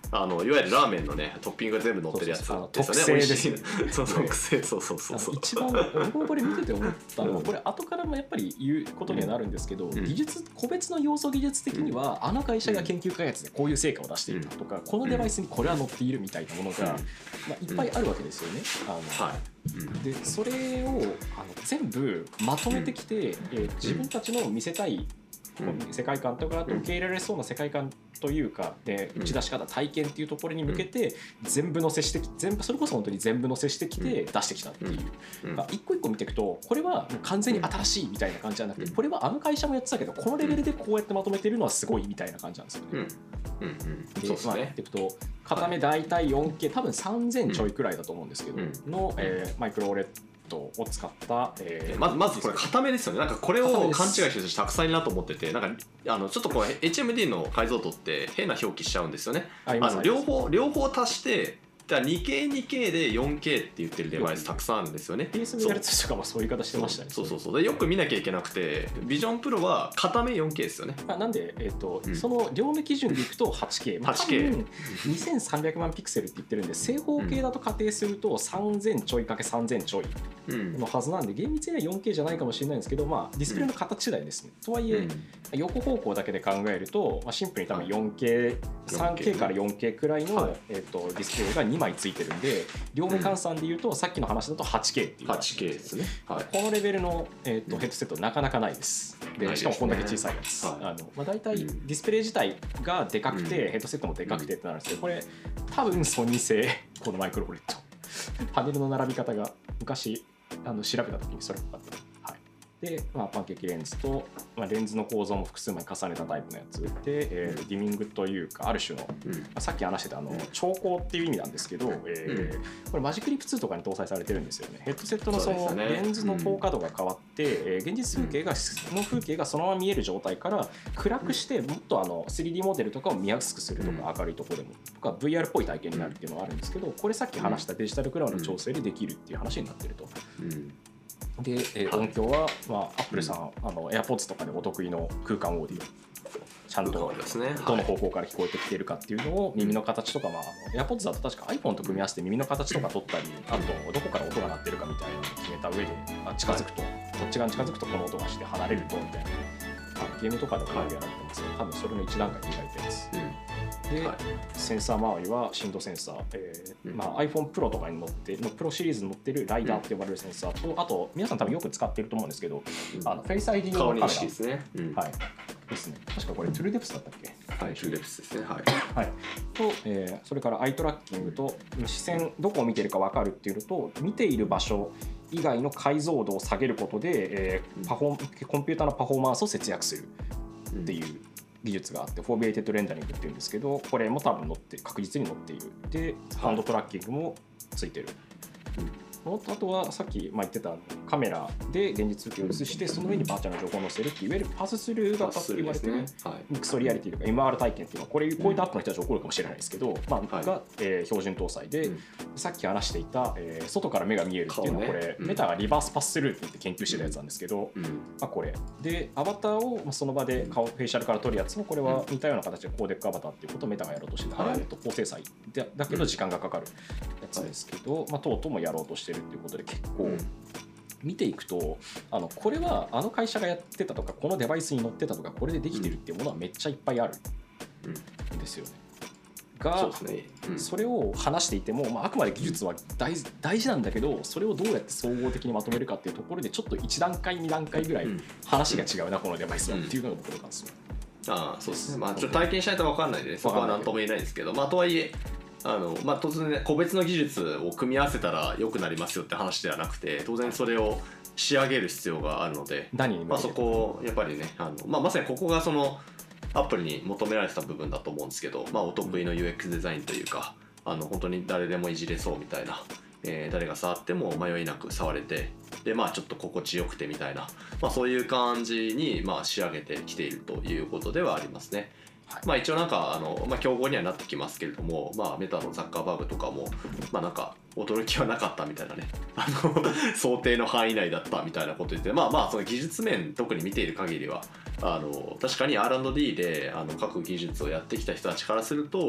あのいわゆるラーメンのねトッピングが全部乗ってるやつですよね。 特製ですね。 そうそう特製そうそうそうそう。 一番僕もこれ見てて思ったのは、これ後からもやっぱり言うことにはなるんですけど、技術個別の要素技術的にはあの会社が研究開発でこういう成果を出しているとか、このデバイスにこれは載っているみたいなものが、まあ、いっぱいあるわけですよね。あの、はいでそれをあの全部まとめてきて、えー、自分たちの見せたい世界観とか、あと受け入れられそうな世界観というか、で打ち出し方、体験っていうところに向けて全部載せしてき全部それこそ本当に全部載せしてきて出してきたっていう、一個一個見ていくとこれはもう完全に新しいみたいな感じじゃなくて、これはあの会社もやってたけどこのレベルでこうやってまとめてるのはすごいみたいな感じなんですよね。でまあやっていくと片目大体 よんケー 多分さんぜんちょいくらいだと思うんですけどの、えー、マイクロオレッドを使った、えー、 まずまずこれ固めですよね。なんかこれを勘違いしてる人たくさんいるなと思ってて、なんかあのちょっとこう エイチエムディー の解像度って変な表記しちゃうんですよね。あの両方両方足してにケーにケー で よんケー って言ってるデバイスたくさんあるんですよね。 ピーエスビー やるとかもそういう言い方してましたね。 そうそうそうでよく見なきゃいけなくて、ビジョンプロは片目 よんケー ですよね。 あなんで、えーとうん、その両目基準でいくと はちケー、まあ、 はちケーにせんさんびゃくまんピクセルって言ってるんで、正方形だと仮定するとさんぜんちょいかけさんぜんちょいのはずなんで、厳密には よんケー じゃないかもしれないんですけど、まあ、ディスプレイの形次第ですね。うん、とはいえ、うん、横方向だけで考えると、まあ、シンプルに多分 よんケー、さんケー から よんケー くらいの、はいえーと、ディスプレイがにまいついてるんで、両目換算でいうと、うん、さっきの話だと はちケー っていうはちケー ですね。はい、 このレベルの、えーと、ヘッドセットなかなかないです。でしかもこんだけ小さいやつ。はい、あのまあ、大体ディスプレイ自体がでかくて、うん、ヘッドセットもでかくてってなるんですけど、これ多分ソニー製このマイクロオレッドパネルの並び方が昔あの調べた時にそれっぽかった。で、まあ、パンケーキレンズと、まあ、レンズの構造も複数枚重ねたタイプのやつで、えー、ディミングというかある種の、うんまあ、さっき話してたあの調光っていう意味なんですけど、えーうん、これマジックリップツーとかに搭載されてるんですよね。ヘッドセットのそのレンズの透過度が変わって、うんえー、現実風景がその風景がそのまま見える状態から暗くしてもっとあの スリーディー モデルとかを見やすくするとか、うん、明るいところでもとか ブイアール っぽい体験になるっていうのがあるんですけど、これさっき話したデジタルクラウドの調整でできるっていう話になってると。うんで、えー、音響は、まあ、Apple さん、うん、あの AirPods とかでお得意の空間オーディオちゃんとどの方向から聞こえてきているかっていうのを耳の形とか、まあ、AirPods だと確か iPhone と組み合わせて耳の形とか取ったり、あとどこから音が鳴ってるかみたいなのを決めた上で近づくと、こっち側に近づくとこの音がして離れるとみたいな、ゲームとかでもやられてますけど、多分それの一段階に磨いてます。うんで、はい、センサー周りは振動センサー、えーうんまあ、iPhone Pro とかに載ってのプロシリーズに載ってるライダーって呼ばれるセンサーと、うん、あと皆さん多分よく使ってると思うんですけど、うん、あのフェイス アイディー のカメラですね、うんはい、ですね。確かこれトゥルーデプスだったっけ？ はい、トゥルーデプスですね。はい。 はい、と、えー、それからアイトラッキングと視線どこを見てるか分かるっていうのと、見ている場所以外の解像度を下げることで、えー、パフォーコンピューターのパフォーマンスを節約するっていう、うん技術があって、フォービエイテッドレンダリングっていうんですけど、これも多分載って確実に載っている。で、ハンドトラッキングもついてる。うん、あとはさっき言ってたカメラで現実風景を映して、その上にバーチャルな情報を載せるっていう、いわゆるパススルー型って言われてる、ねはい、ミクストリアリティとか エムアール 体験っていうのは、これこういったアップの人たち起こるかもしれないですけど、まあ、が、えー、標準搭載で、うん、さっき話していた、えー、外から目が見えるっていうのは、これ、ねうん、メタがリバースパススルーって言って研究してたやつなんですけど、うんまあ、これでアバターをその場で顔フェイシャルから撮るやつも、これは似たような形でコーデックアバターっていうことをメタがやろうとしてて、あれは高精細だけど時間がかかるやつですけど、まあ、とうとうもやろうとしてるっていうことで、結構こう見ていくと、あのこれはあの会社がやってたとか、このデバイスに載ってたとか、これでできてるっていうものはめっちゃいっぱいあるんですよね。が そ, うですね、うん、それを話していても、まあ、あくまで技術は 大, 大事なんだけど、それをどうやって総合的にまとめるかっていうところで、ちょっといち段階に段階ぐらい話が違うな、うん、このデバイスはっていうのが僕の感想。 ああそうですね、まあ、ちょっと体験しないと分かんないんでね、そこは何とも言えないんですけど、まあ、とはいえあのまあ、突然、ね、個別の技術を組み合わせたら良くなりますよって話ではなくて、当然それを仕上げる必要があるので、まあ、そこをやっぱりね、あの、まあ、まさにここがそのアップルに求められてた部分だと思うんですけど、まあ、お得意の ユーエックス デザインというか、あの本当に誰でもいじれそうみたいな、えー、誰が触っても迷いなく触れて、でまあちょっと心地よくてみたいな、まあ、そういう感じにまあ仕上げてきているということではありますね。はい、まあ一応なんかあの、まあ、競合にはなってきますけれども、まあ、メタのザッカーバーグとかもまあなんか驚きはなかったみたいなね、あの想定の範囲内だったみたいなこと言って、まあまあその技術面特に見ている限りはあの確かに アールアンドディー であの各技術をやってきた人たちからすると、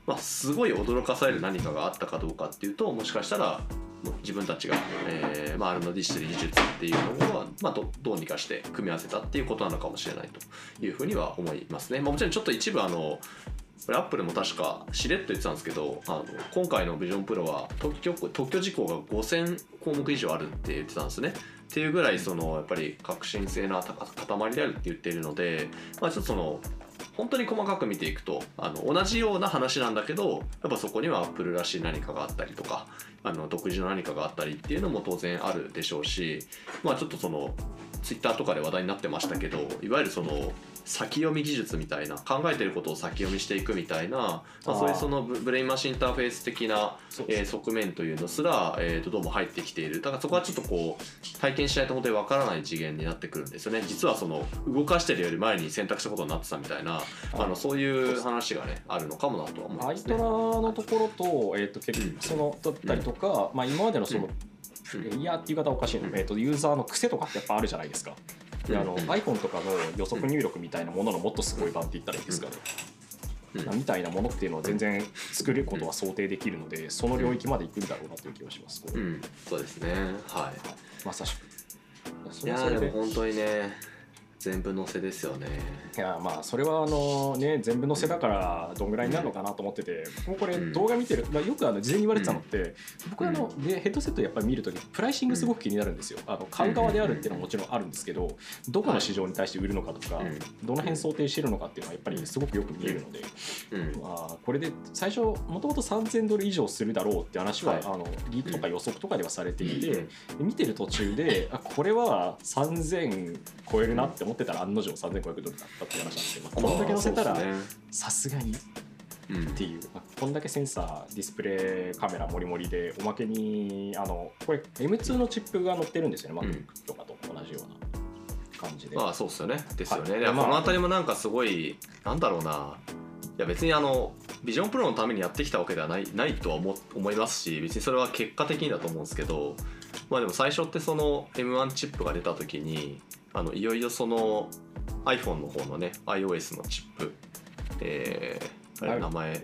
まあ、すごい驚かされる何かがあったかどうかっていうと、もしかしたら自分たちが、えーまあ、アルノディシティ技術っていうのを、まあ、ど, どうにかして組み合わせたっていうことなのかもしれないというふうには思いますね。まあ、もちろんちょっと一部あのこれアップルも確かしれっと言ってたんですけど、あの今回のビジョンプロは特許特許事項がごせんこうもく以上あるって言ってたんですね。っていうぐらいそのやっぱり革新性な塊であるって言っているので、まあ、ちょっとその本当に細かく見ていくとあの同じような話なんだけど、やっぱそこにはアップルらしい何かがあったりとか、あの独自の何かがあったりっていうのも当然あるでしょうし、まあちょっとそのツイッターとかで話題になってましたけど、いわゆるその先読み技術みたいな、考えてることを先読みしていくみたいな、まあ、そういうそのブレインマシンインターフェース的な、えー、側面というのすら、えー、とどうも入ってきている。だからそこはちょっとこう体験しないと本当にわからない次元になってくるんですよね。実はその動かしてるより前に選択したことになってたみたいな、あのそういう話がねあるのかもなとは思いますね。 アイトラのところと、えー、と結局そのだったりとか、うんまあ、今までのその、うん、いやっていう言い方おかしいの、うんえー、とユーザーの癖とかってやっぱあるじゃないですか。であの、うん、iPhone とかの予測入力みたいなもののもっとすごい版って言ったらいいですかね、うん、みたいなものっていうのは全然作ることは想定できるので、その領域まで行くんだろうなという気がします。 うん、そうですね、はい、 まさしく。 いやでも本当にね全部載せですよね。 いやまあそれはあのね全部載せだからどんぐらいになるのかなと思ってて、もうこれ動画見てる、まあ、よくあの事前に言われてたのって、僕はあのでヘッドセットやっぱり見るときプライシングすごく気になるんですよ。あの買う側であるっていうのはもちろんあるんですけど、どこの市場に対して売るのかとか、どの辺想定してるのかっていうのはやっぱりすごくよく見えるので、まあこれで最初もともとさんぜんドル以上するだろうって話はあのリークとか予測とかではされていて、見てる途中であこれはさんぜん超えるなって思ってたら案の定さんぜんごひゃくドルだったっていう話なんですけど、まあ、こんだけ載せたらさすがにっていう、まあ、こんだけセンサーディスプレイカメラもりもりでおまけにあのこれ エムツー のチップが載ってるんですよね、MacBook とかと同じような感じで。 まあそうっすよねですよね、はい、この辺りもなんかすごいなんだろうな、いや別にあのビジョンプロのためにやってきたわけではないないとは 思, 思いますし、別にそれは結果的にだと思うんですけど、まあでも最初ってその エムワン チップが出た時にあのいよいよその iPhone の方のね iOS のチップ、えー、あれ名前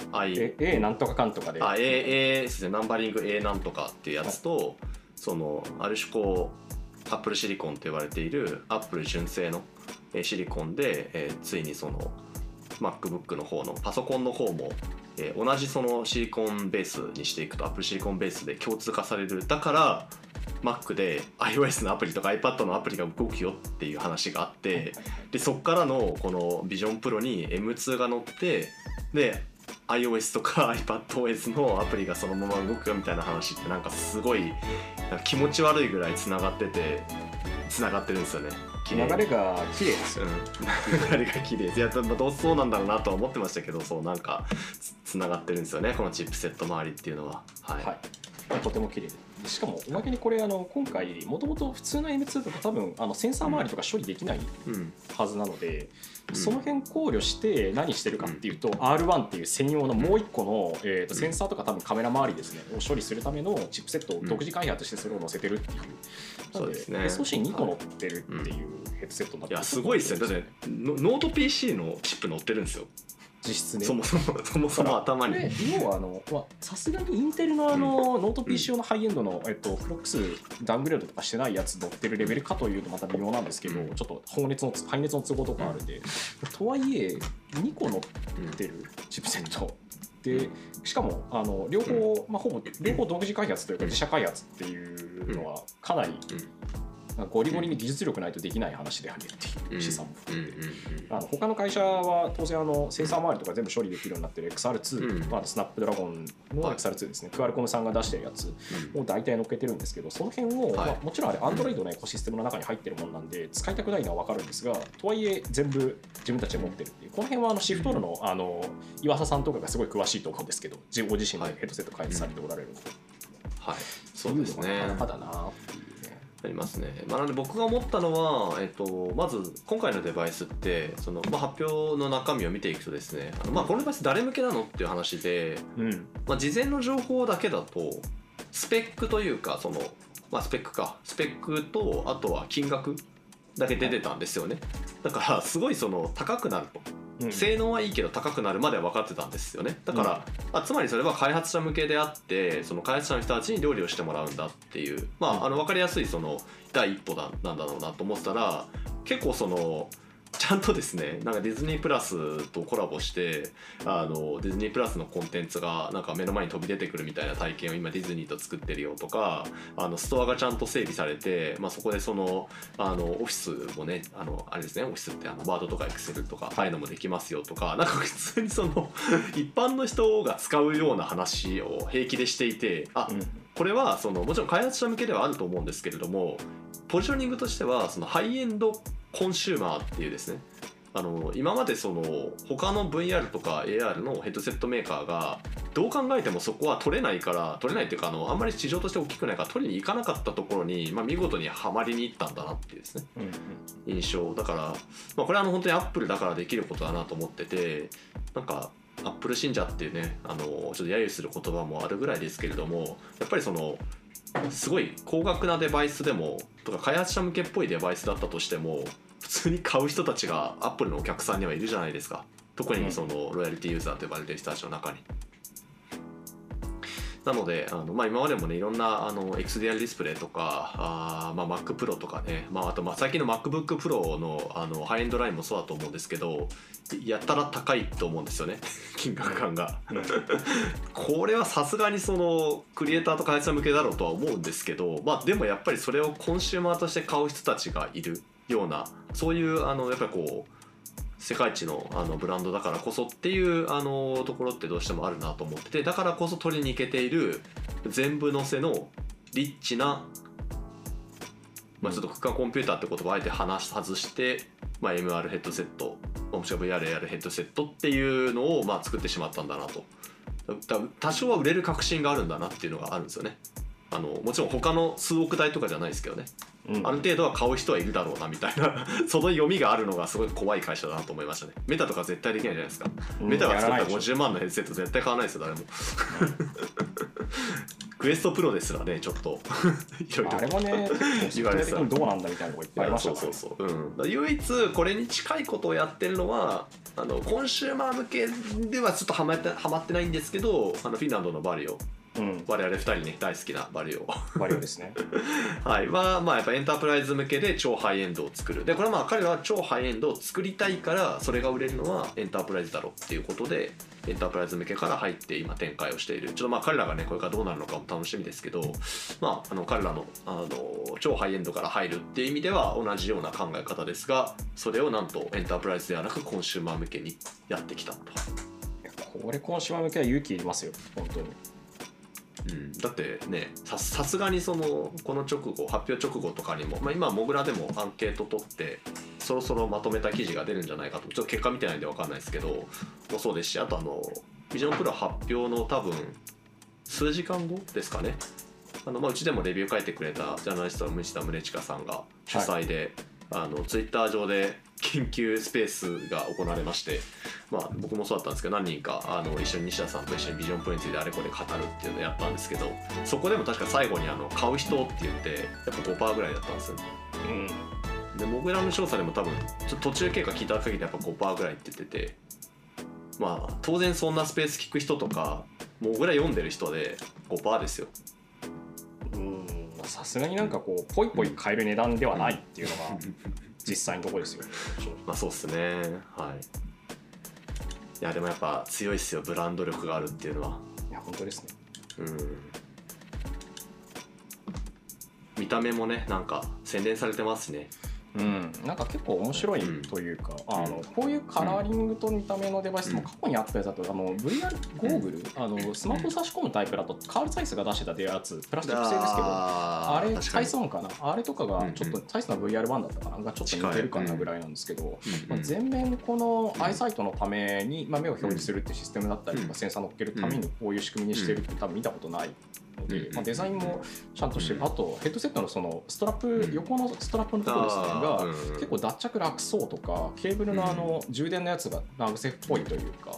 I A なんとかかんとかであ A A ですね、ナンバリング A なんとかっていうやつと、はい、そのある種こう Apple シリコンと呼ばれている Apple 純正のシリコンで、えー、ついにその MacBook の方のパソコンの方も、えー、同じそのシリコンベースにしていくと Apple シリコンベースで共通化される。だから Mac で iOS のアプリとか iPad のアプリが動くよっていう話があって、でそっからのこの Vision Pro に エムツー が載って、で iOS とか iPadOS のアプリがそのまま動くよみたいな話ってなんかすごいなんか気持ち悪いぐらいつながっててつながってるんですよね。 流れが綺麗ですよ、 うん、流れが綺麗です。いやどうそうなんだろうなとは思ってましたけど、そうなんか つ, つながってるんですよね、このチップセット周りっていうのは。はい、はい、 とても綺麗です。しかもおまけにこれあの今回もともと普通の エムツー とか多分あのセンサー周りとか処理できないはずなので、うん、その辺考慮して何してるかっていうと、うん、アールワン っていう専用のもう一個の、えー、とセンサーとか多分カメラ周りですねを処理するためのチップセットを独自開発してそれを載せてるっていう、うん、なので エスオーシーに 個載ってるっていうヘッドセットになってる、 いやすごいですね。だってノート ピーシー のチップ載ってるんですよ実質ね。 そもそもそもそも頭に要はあのさすがにインテルのあの、うん、ノート ピーシー 用のハイエンドの、えっと、クロック数ダウングレードとかしてないやつ乗ってるレベルかというとまた微妙なんですけど、うん、ちょっと放熱の排熱の都合とかあるんで、うん、とはいえにこ乗ってるチップセットで、しかもあの両方、まあ、ほぼ両方独自開発というか自社開発っていうのはかなり、ゴリゴリに技術力ないとできない話であるっていう試算も含めて、あの他の会社は当然あのセンサー周りとか全部処理できるようになってる エックスアールツー、うんまあ、スナップドラゴンの エックスアールツー ですね、クアルコムさんが出してるやつを大体乗っけてるんですけど、その辺を、はいまあ、もちろんあれ Android のエコシステムの中に入ってるものなんで使いたくないのは分かるんですが、とはいえ全部自分たちで持ってるっていう、この辺はあのシフトルの、あの岩佐さんとかがすごい詳しいと思うんですけど、ご自身でヘッドセット開発されておられるので、 はい、そうですね。 なかなかだなっていう。 ありますね。まあ、なので僕が思ったのは、えっと、まず今回のデバイスってその、まあ、発表の中身を見ていくとですね、あの、まあ、このデバイス誰向けなのっていう話で、うんまあ、事前の情報だけだとスペックというかその、まあ、スペックかスペックとあとは金額だけ出てたんですよね。だからすごいその高くなると性能はいいけど高くなるまでは分かってたんですよね。だから、うん、まあ、つまりそれは開発者向けであって、その開発者の人たちに料理をしてもらうんだっていう、まあ、あの分かりやすいその第一歩だなんだろうなと思ってたら、結構そのちゃんとですね、なんかディズニープラスとコラボして、あのディズニープラスのコンテンツがなんか目の前に飛び出てくるみたいな体験を今ディズニーと作ってるよとか、あのストアがちゃんと整備されて、まあ、そこでそのあのオフィスもね、あのあれですね、オフィスってあのワードとかエクセルとかああいうのもできますよとか、なんか普通にその一般の人が使うような話を平気でしていて、あ、うん、これはそのもちろん開発者向けではあると思うんですけれども、ポジショニングとしてはそのハイエンドコンシューマーっていうですね、あの今までその他の ブイアール とか エーアール のヘッドセットメーカーがどう考えてもそこは取れないから取れないっていうか、あのあんまり市場として大きくないから取りに行かなかったところに、まあ、見事にはまりに行ったんだなっていうですね、うんうん、印象だから、まあ、これはあの本当にアップルだからできることだなと思ってて、なんかアップル信者っていうね、あのちょっと揶揄する言葉もあるぐらいですけれども、やっぱりそのすごい高額なデバイスでもとか開発者向けっぽいデバイスだったとしても普通に買う人たちがアップルのお客さんにはいるじゃないですか。特にそのロイヤリティユーザーと呼ばれてる人たちの中に。なのであの、まあ、今までもねいろんなあの エックスディーアール ディスプレイとかあ、まあ、Mac Pro とかね、まあ、あとまあ最近の MacBook Pro の, あのハイエンドラインもそうだと思うんですけど、やったら高いと思うんですよね金額感がこれはさすがにそのクリエイターと開発者向けだろうとは思うんですけど、まあ、でもやっぱりそれをコンシューマーとして買う人たちがいるような、そういうあのやっぱりこう世界一 の, あのブランドだからこそっていうあのところってどうしてもあるなと思ってて、だからこそ取りに行けている全部載せのリッチな、まあ、ちょっと空間コンピューターって言葉をあえて話外して、まあ、エムアール ヘッドセットもしくは ブイアールエーアール ヘッドセットっていうのをまあ作ってしまったんだなと。多少は売れる確信があるんだなっていうのがあるんですよね。あのもちろん他の数億台とかじゃないですけどね、うん、ある程度は買う人はいるだろうなみたいなその読みがあるのがすごい怖い会社だなと思いましたね。メタとか絶対できないじゃないですか、うん、メタが作ったごじゅうまんのヘッドセット絶対買わないですよ誰もクエストプロですらねちょっといろいろあれもね言われてどうなんだみたいなとこいっぱいありましたね。 そうそうそう、うん、唯一これに近いことをやってるのはあのコンシューマー向けではちょっとハマって、ハマってないんですけど、あのフィンランドのバリオ、うん、我々ふたりね大好きなバリオバリオですねはいはまあやっぱエンタープライズ向けで超ハイエンドを作る。でこれはまあ彼らは超ハイエンドを作りたいからそれが売れるのはエンタープライズだろうっていうことでエンタープライズ向けから入って今展開をしている。ちょっとまあ彼らがねこれからどうなるのかも楽しみですけど、まああの彼らのあの超ハイエンドから入るっていう意味では同じような考え方ですが、それをなんとエンタープライズではなくコンシューマー向けにやってきたと。 いやこれコンシューマー向けは勇気いりますよ本当に。 うん、だってねさすがにそのこの直後発表直後とかにも、まあ、今モグラでもアンケート取ってそろそろまとめた記事が出るんじゃないかと、ちょっと結果見てないんで分かんないですけどもそうですし、あとあのビジョンプロ発表の多分数時間後ですかね、あの、まあ、うちでもレビュー書いてくれたジャーナリストのムチタ・ムネチカさんが主催で、はい、あのツイッター上で緊急スペースが行われまして、まあ、僕もそうだったんですけど何人かあの一緒に西田さんと一緒にビジョンプロについてあれこれ語るっていうのをやったんですけど、そこでも確か最後にあの買う人って言ってやっぱ ごパーセント ぐらいだったんですよね、うん、でモグラの調査でも多分ちょっと途中経過聞いた限りやっぱ ごパーセント ぐらいって言ってて、まあ当然そんなスペース聞く人とかモグラ読んでる人で ごパーセント ですよ。 さすがになんかこうポイポイ買える値段ではないっていうのが実際のところですよまあそうっすね、はい。いやでもやっぱ強いっすよブランド力があるっていうのは。 いや本当ですね。 うん見た目もねなんか洗練されてますね。 うん、なんか結構面白いというか、うん、あのこういうカラーリングと見た目のデバイスも過去にあったやつだと、あの ブイアール ゴーグル、あのスマホ差し込むタイプだとカール・サイスが出してたやつプラスチック製ですけど、あれサイスワンかな、あれとかがちょっとサイスの ブイアールワン だったかながちょっと似てるかなぐらいなんですけど、まあ、全面このアイサイトのために、まあ、目を表示するってシステムだったりとかセンサー乗っけるためにこういう仕組みにしてるって多分見たことないので、まあ、デザインもちゃんとしてる。あとヘッドセットのそのストラップ、横のストラップのところですねが結構脱着楽そうとかケーブルのあの充電のやつがラグセっぽいというか、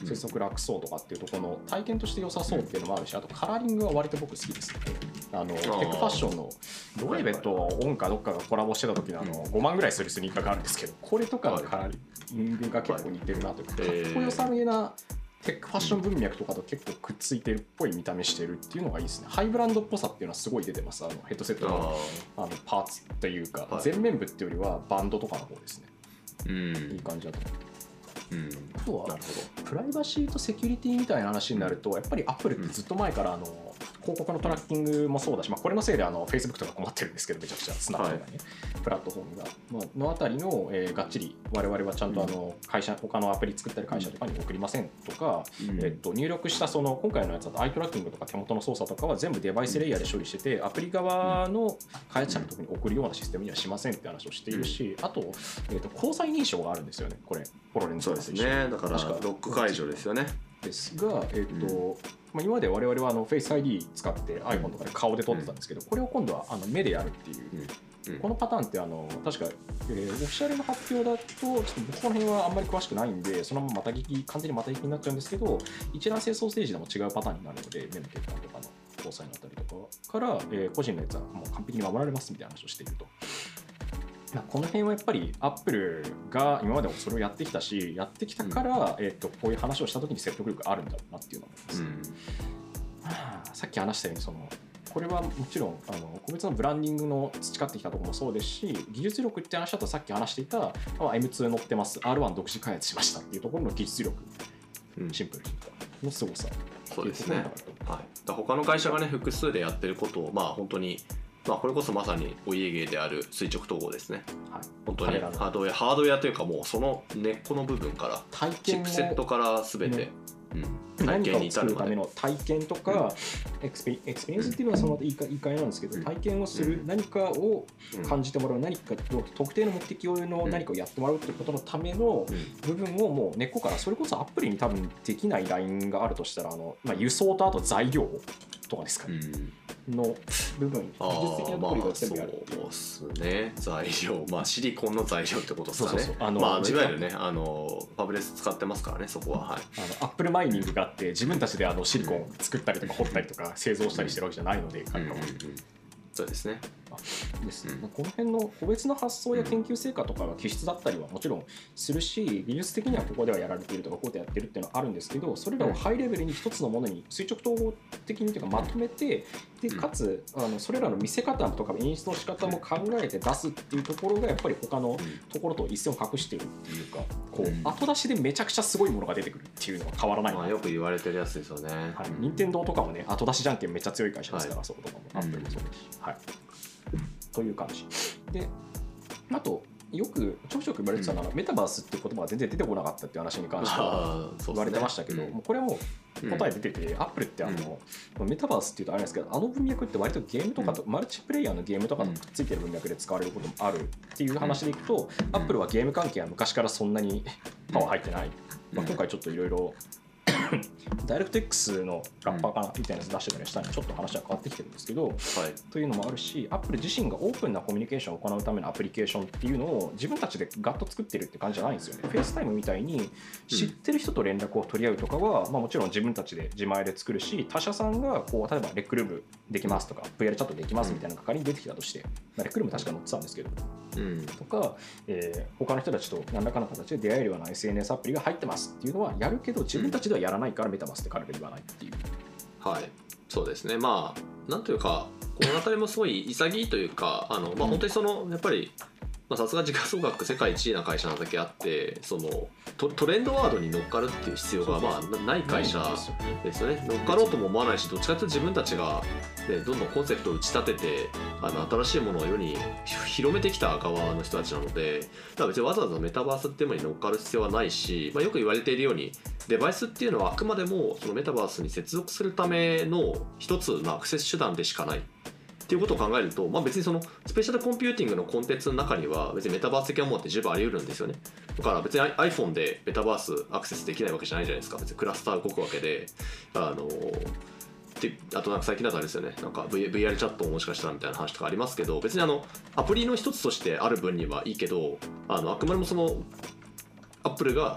接続楽そうとかっていうところの体験として良さそうっていうのもあるし、あとカラーリングは割と僕好きですね。あのテックファッションのロエベとオンかどっかがコラボしてた時のあのごまんぐらいするスニーカーがあるんですけど、これとかのカラーリングが結構似てるなというか、かっこよさげなテックファッション文脈とかと結構くっついてるっぽい見た目してるっていうのがいいですね。ハイブランドっぽさっていうのはすごい出てます。あのヘッドセットのあのパーツというか、はい、前面部っていうよりはバンドとかの方ですね。うん、いい感じだと思う。うん、あとはプライバシーとセキュリティみたいな話になると、やっぱりアップルってずっと前からあの広告のトラッキングもそうだし、まあ、これのせいであの Facebook とか困ってるんですけど、めちゃくちゃスナップとかね、はい、プラットフォームが、まあのあたりの、えー、がっちり我々はちゃんとあの会社、他のアプリ作ったり会社とかに送りませんとか、うんえっと、入力したその今回のやつだとアイトラッキングとか手元の操作とかは全部デバイスレイヤーで処理してて、アプリ側の開発者のところに送るようなシステムにはしませんって話をしているし、あと、えっと、交際認証があるんですよね、これホロレンズそうですね。だからロック解除ですよね。 ですが、えーとうんまあ、今まで我々はあの Face アイディー 使って iPhone とかで顔で撮ってたんですけど、これを今度はあの目でやるっていう、うん、このパターンってあの確か、えー、オフィシャルの発表だとちょっと僕この辺はあんまり詳しくないんで、そのまままた聞き完全にまた聞きになっちゃうんですけど、一覧性ソーセージでも違うパターンになるので、目の血管とかの交際のあたりとかから、えー、個人のやつはもう完璧に守られますみたいな話をしていると。この辺はやっぱりアップルが今までもそれをやってきたし、やってきたから、うんえー、とこういう話をしたときに説得力があるんだろうなっていうのを思います、うんはあ、さっき話したようにそのこれはもちろんあの個別のブランディングの培ってきたところもそうですし、技術力って話だとさっき話していた、まあ、エムツー 乗ってます アールワン 独自開発しましたっていうところの技術力、うん、シンプルのすごさそうですね、はい、だ他の会社がね複数でやってることをまあ本当にまあ、これこそまさにお家芸である垂直統合ですね、はい、本当にハードウェアハードウェアというかもうその根っこの部分からチップセットから全て、ねうん、体験に至るまで何かを作るための体験とか、うん、エクスペリ、エクスペリエンスっていうのはその言い換えなんですけど、うん、体験をする何かを感じてもらう、何か特定の目的用の何かをやってもらうっていうことのための部分をもう根っこから、それこそアップルに多分できないラインがあるとしたらあの、まあ、輸送とあと材料とかですかね、うんの部分、技術的なところが全部やるっていう。 そうですね。材料、まあシリコンの材料ってことですかね。そうそうそうあのまあいわゆるね、あのファブレス使ってますからね、そこは。はい。 あのアップルマイニングがあって自分たちであのシリコンを作ったりとか掘ったりとか製造したりしてるわけじゃないので、彼らは。 そうですね。 ですね、うん、この辺の個別の発想や研究成果とかが気質だったりはもちろんするし、技術的にはここではやられているとかここでやってるっていうのはあるんですけど、それらをハイレベルに一つのものに垂直統合的にというかまとめて、でかつあのそれらの見せ方とか演出の仕方も考えて出すっていうところがやっぱり他のところと一線を画しているっていうか、こう後出しでめちゃくちゃすごいものが出てくるっていうのは変わらない、 まあ、よく言われてるやつですよね。 はい、任天堂とかもね後出しじゃんけんめっちゃ強い会社ですから、はい、そうとかもアップルもそうですし、はい、という感じで、あとよくちょくちょく言われてたのは、うん、メタバースっていう言葉が全然出てこなかったっていう話に関しては言われてましたけど、ねうん、もうこれはもう答え出てて、うん、アップルってあの、うん、メタバースっていうとあれですけど、あの文脈って割とゲームとかと、うん、マルチプレイヤーのゲームとかとくっついてる文脈で使われることもあるっていう話でいくと、うん、アップルはゲーム関係は昔からそんなにパワー入ってない、うんまあ、今回ちょっといろいろダイレクト X のラッパーかなみたいなやつ出してたりしたのにちょっと話は変わってきてるんですけど、はい、というのもあるし、アップル自身がオープンなコミュニケーションを行うためのアプリケーションっていうのを自分たちでガッと作ってるって感じじゃないんですよね。フェイスタイムみたいに知ってる人と連絡を取り合うとかは、うんまあ、もちろん自分たちで自前で作るし、他社さんがこう例えばレックルームできますとか ブイアール チャットできますみたいな係に出てきたとして、まあ、レックルーム確か載ってたんですけど、うん、とか、えー、他の人たちと何らかの形で出会えるような エスエヌエス アプリが入ってますっていうのはやるけど、自分たちではやらないからメタバースって軽く言わないっていう、 はい、そうですね。まあなんというかこの辺りもすごい潔いというか、あのまあ本当にそのやっぱりさすが時価総額世界一位な会社なだけあって、その ト, トレンドワードに乗っかるっていう必要がまあない会社ですよね。乗っかろうとも思わないし、どっちかというと自分たちが、ね、どんどんコンセプトを打ち立ててあの新しいものを世に広めてきた側の人たちなので、だから別にわざわざメタバースっていうものに乗っかる必要はないし、まあ、よく言われているようにデバイスっていうのはあくまでもそのメタバースに接続するための一つのアクセス手段でしかないっていうことを考えると、まあ、別にそのスペシャルコンピューティングのコンテンツの中には別にメタバース的なものって十分あり得るんですよね。だから別に iPhone でメタバースアクセスできないわけじゃないじゃないですか。別にクラスター動くわけで、あのであとなんか最近だとあれですよね、なんか ブイアール チャットももしかしたらみたいな話とかありますけど、別にあのアプリの一つとしてある分にはいいけど、あのあくまでもその Apple が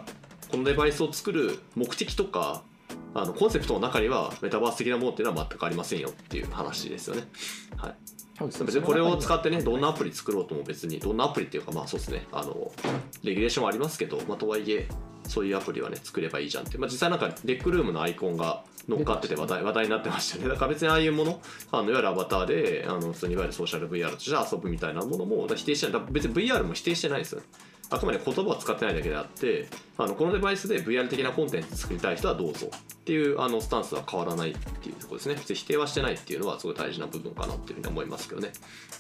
このデバイスを作る目的とかあのコンセプトの中にはメタバース的なものっていうのは全くありませんよっていう話ですよね。はい、別にこれを使ってねどんなアプリ作ろうとも別にどんなアプリっていうかまあそうですねあのレギュレーションはありますけど、まあ、とはいえそういうアプリはね作ればいいじゃんって、まあ、実際なんかレックルームのアイコンが乗っかってて話題話題になってましたよね。だから別にああいうものあのいわゆるアバターであの普通にいわゆるソーシャル ブイアール として遊ぶみたいなものも否定してない。別に ブイアール も否定してないですよね。あくまで言葉を使ってないだけであってあのこのデバイスで ブイアール 的なコンテンツ作りたい人はどうぞっていうあのスタンスは変わらないっていうところですね。別に否定はしてないっていうのはすごい大事な部分かなっていうふうに思いますけどね。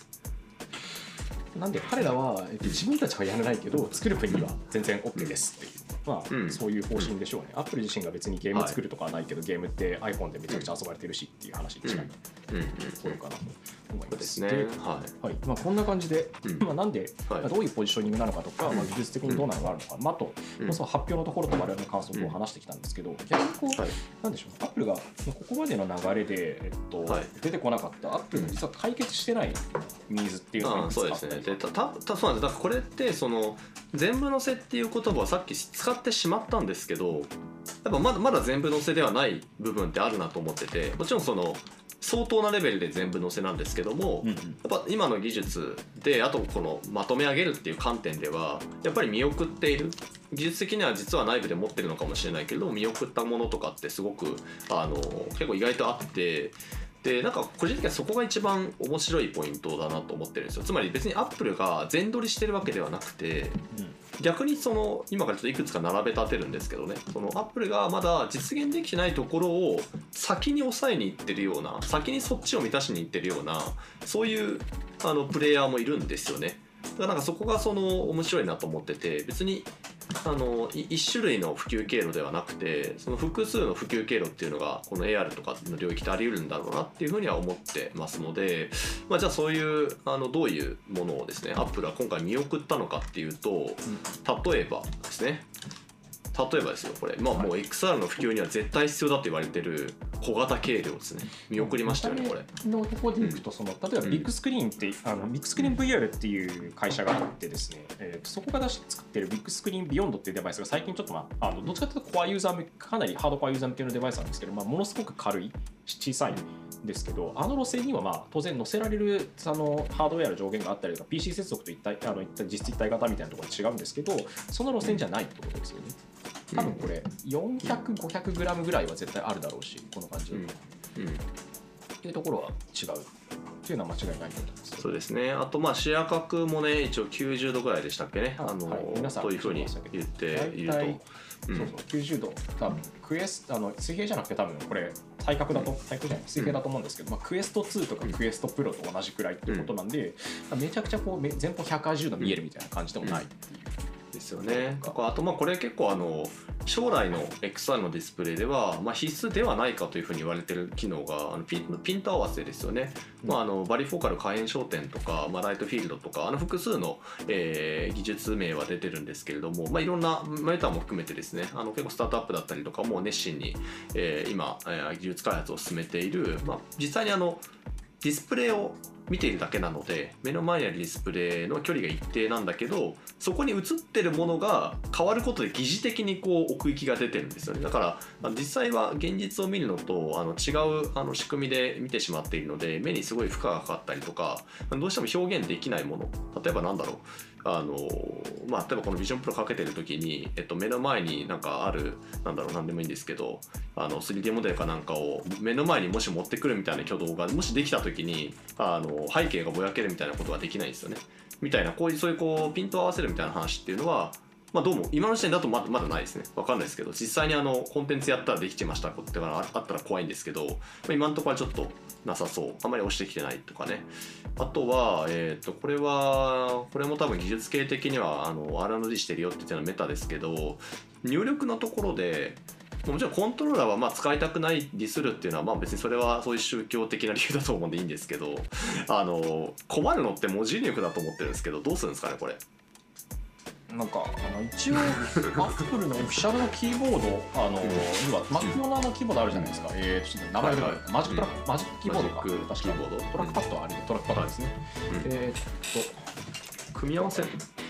なんで彼らは自分たちはやらないけど作る分には全然 OK ですっていう、まあ、うん、そういう方針でしょうね。アップル自身が別にゲーム作るとかはないけど、はい、ゲームって iPhone でめちゃくちゃ遊ばれてるしっていう話に近いところかなと思います。 ね、 はいはい、まあ、こんな感じで、うん、まあなんで、はい、どういうポジショニングなのかとか、まあ、技術的にどうなのがあるのか、まあ、あと、うん、その発表のところと我々の感想を話してきたんですけど、逆にこう、はい、なんでしょう、アップルがここまでの流れで、えっとはい、出てこなかったアップルの実は解決してないニーズっていうのがあるんですか。 そうですね。でたたたそうなんです。だからこれってその全部載せっていう言葉をさっき使ってしまったんですけど、やっぱまだまだ全部載せではない部分ってあるなと思ってて、もちろんその相当なレベルで全部載せなんですけども、うんうん、やっぱ今の技術であとこのまとめ上げるっていう観点ではやっぱり見送っている技術的には実は内部で持ってるのかもしれないけれど見送ったものとかってすごくあの結構意外とあって。でなんか個人的にはそこが一番面白いポイントだなと思ってるんですよ。つまり別にアップルが全取りしてるわけではなくて、うん、逆にその今からちょっといくつか並べ立てるんですけどね、そのアップルがまだ実現できてないところを先に抑えにいってるような、先にそっちを満たしにいってるようなそういうあのプレイヤーもいるんですよね。だからなんかそこがその面白いなと思ってて、別にあの一種類の普及経路ではなくてその複数の普及経路っていうのがこの エーアール とかの領域であり得るんだろうなっていうふうには思ってますので、まあ、じゃあそういうあのどういうものをですねアップルは今回見送ったのかっていうと、例えばですね例えばですよこれ、まあ、もう エックスアール の普及には絶対必要だと言われてる小型軽量ですね。見送りましたよねこれ。 のところでいくとその例えばビッグスクリーンって、うん、あのビッグスクリーン ブイアール っていう会社があってですね、えー、とそこが出し作ってるビッグスクリーンビヨンドっていうデバイスが最近ちょっと、まあ、あのどっちかというとコアユーザー向けかなりハードコアユーザー向けのデバイスなんですけど、まあ、ものすごく軽い小さいですけど、あの路線にはまあ当然載せられるあのハードウェアの上限があったりとか ピーシー 接続といったあのいった実質一体型みたいなところは違うんですけど、その路線じゃないってことですよね。多分これよんひゃく、ごひゃくグラム ぐらいは絶対あるだろうし、この感じで、うんうん、っていうところは違うっていうのは間違いないと思います。 そうですね。あとまあシェア角もね一応きゅうじゅうどぐらいでしたっけね、あの、はい、 皆さんというふうに言っていると、 うん、そうそうきゅうじゅうど多分クエストあの水平じゃなくて多分これ対角だと対角じゃない水平だと思うんですけど、うんまあ、クエストツーとかクエストプロと同じくらいっていうことなんで、うん、めちゃくちゃこう前方ひゃくはちじゅうど見えるみたいな感じでもないっていう。 ですよね。あとまあこれ結構あの将来の エックスアール のディスプレイではまあ必須ではないかというふうに言われている機能があのピン、ピント合わせですよね。うんまあ、あのバリフォーカル可変焦点とか、まあ、ライトフィールドとかあの複数の、えー、技術名は出てるんですけれども、まあ、いろんなメタも含めてですねあの結構スタートアップだったりとかも熱心に、えー、今、えー、技術開発を進めている、まあ、実際にあのディスプレイを見ているだけなので目の前にあるディスプレイの距離が一定なんだけどそこに映ってるものが変わることで疑似的にこう奥行きが出てるんですよね。だから実際は現実を見るのとあの違うあの仕組みで見てしまっているので目にすごい負荷がかかったりとかどうしても表現できないもの、例えばなんだろうあのまあ、例えばこのビジョンプロかけてる時に、えっと、目の前になんかあるなんだろう何でもいいんですけどあの スリーディー モデルかなんかを目の前にもし持ってくるみたいな挙動がもしできた時にあの背景がぼやけるみたいなことができないんですよね。みたいなこういうそういうこうピントを合わせるみたいな話っていうのはまあ、どうも今の時点だとまだまだないですね。わかんないですけど実際にあのコンテンツやったらできちましたことってあったら怖いんですけど、まあ、今のところはちょっとなさそう、あんまり押してきてないとかね。あとは、えー、とこれはこれも多分技術系的にはあの アールアンドディー してるよって言ってるのはメタですけど入力のところでもちろんコントローラーはまあ使いたくないディスるっていうのはまあ別にそれはそういう宗教的な理由だと思うんでいいんですけどあの困るのって文字入力だと思ってるんですけどどうするんですかねこれ。 なんかあの一応アップルのオフィシャルのキーボードあの要は Mac 用のあのキーボードあるじゃないですか、えー、ちょっと名前が出てこないマジックトラックマジックキーボードか確かキーボードトラックパッドはあれトラックパッドですね、えー、っと組み合わせ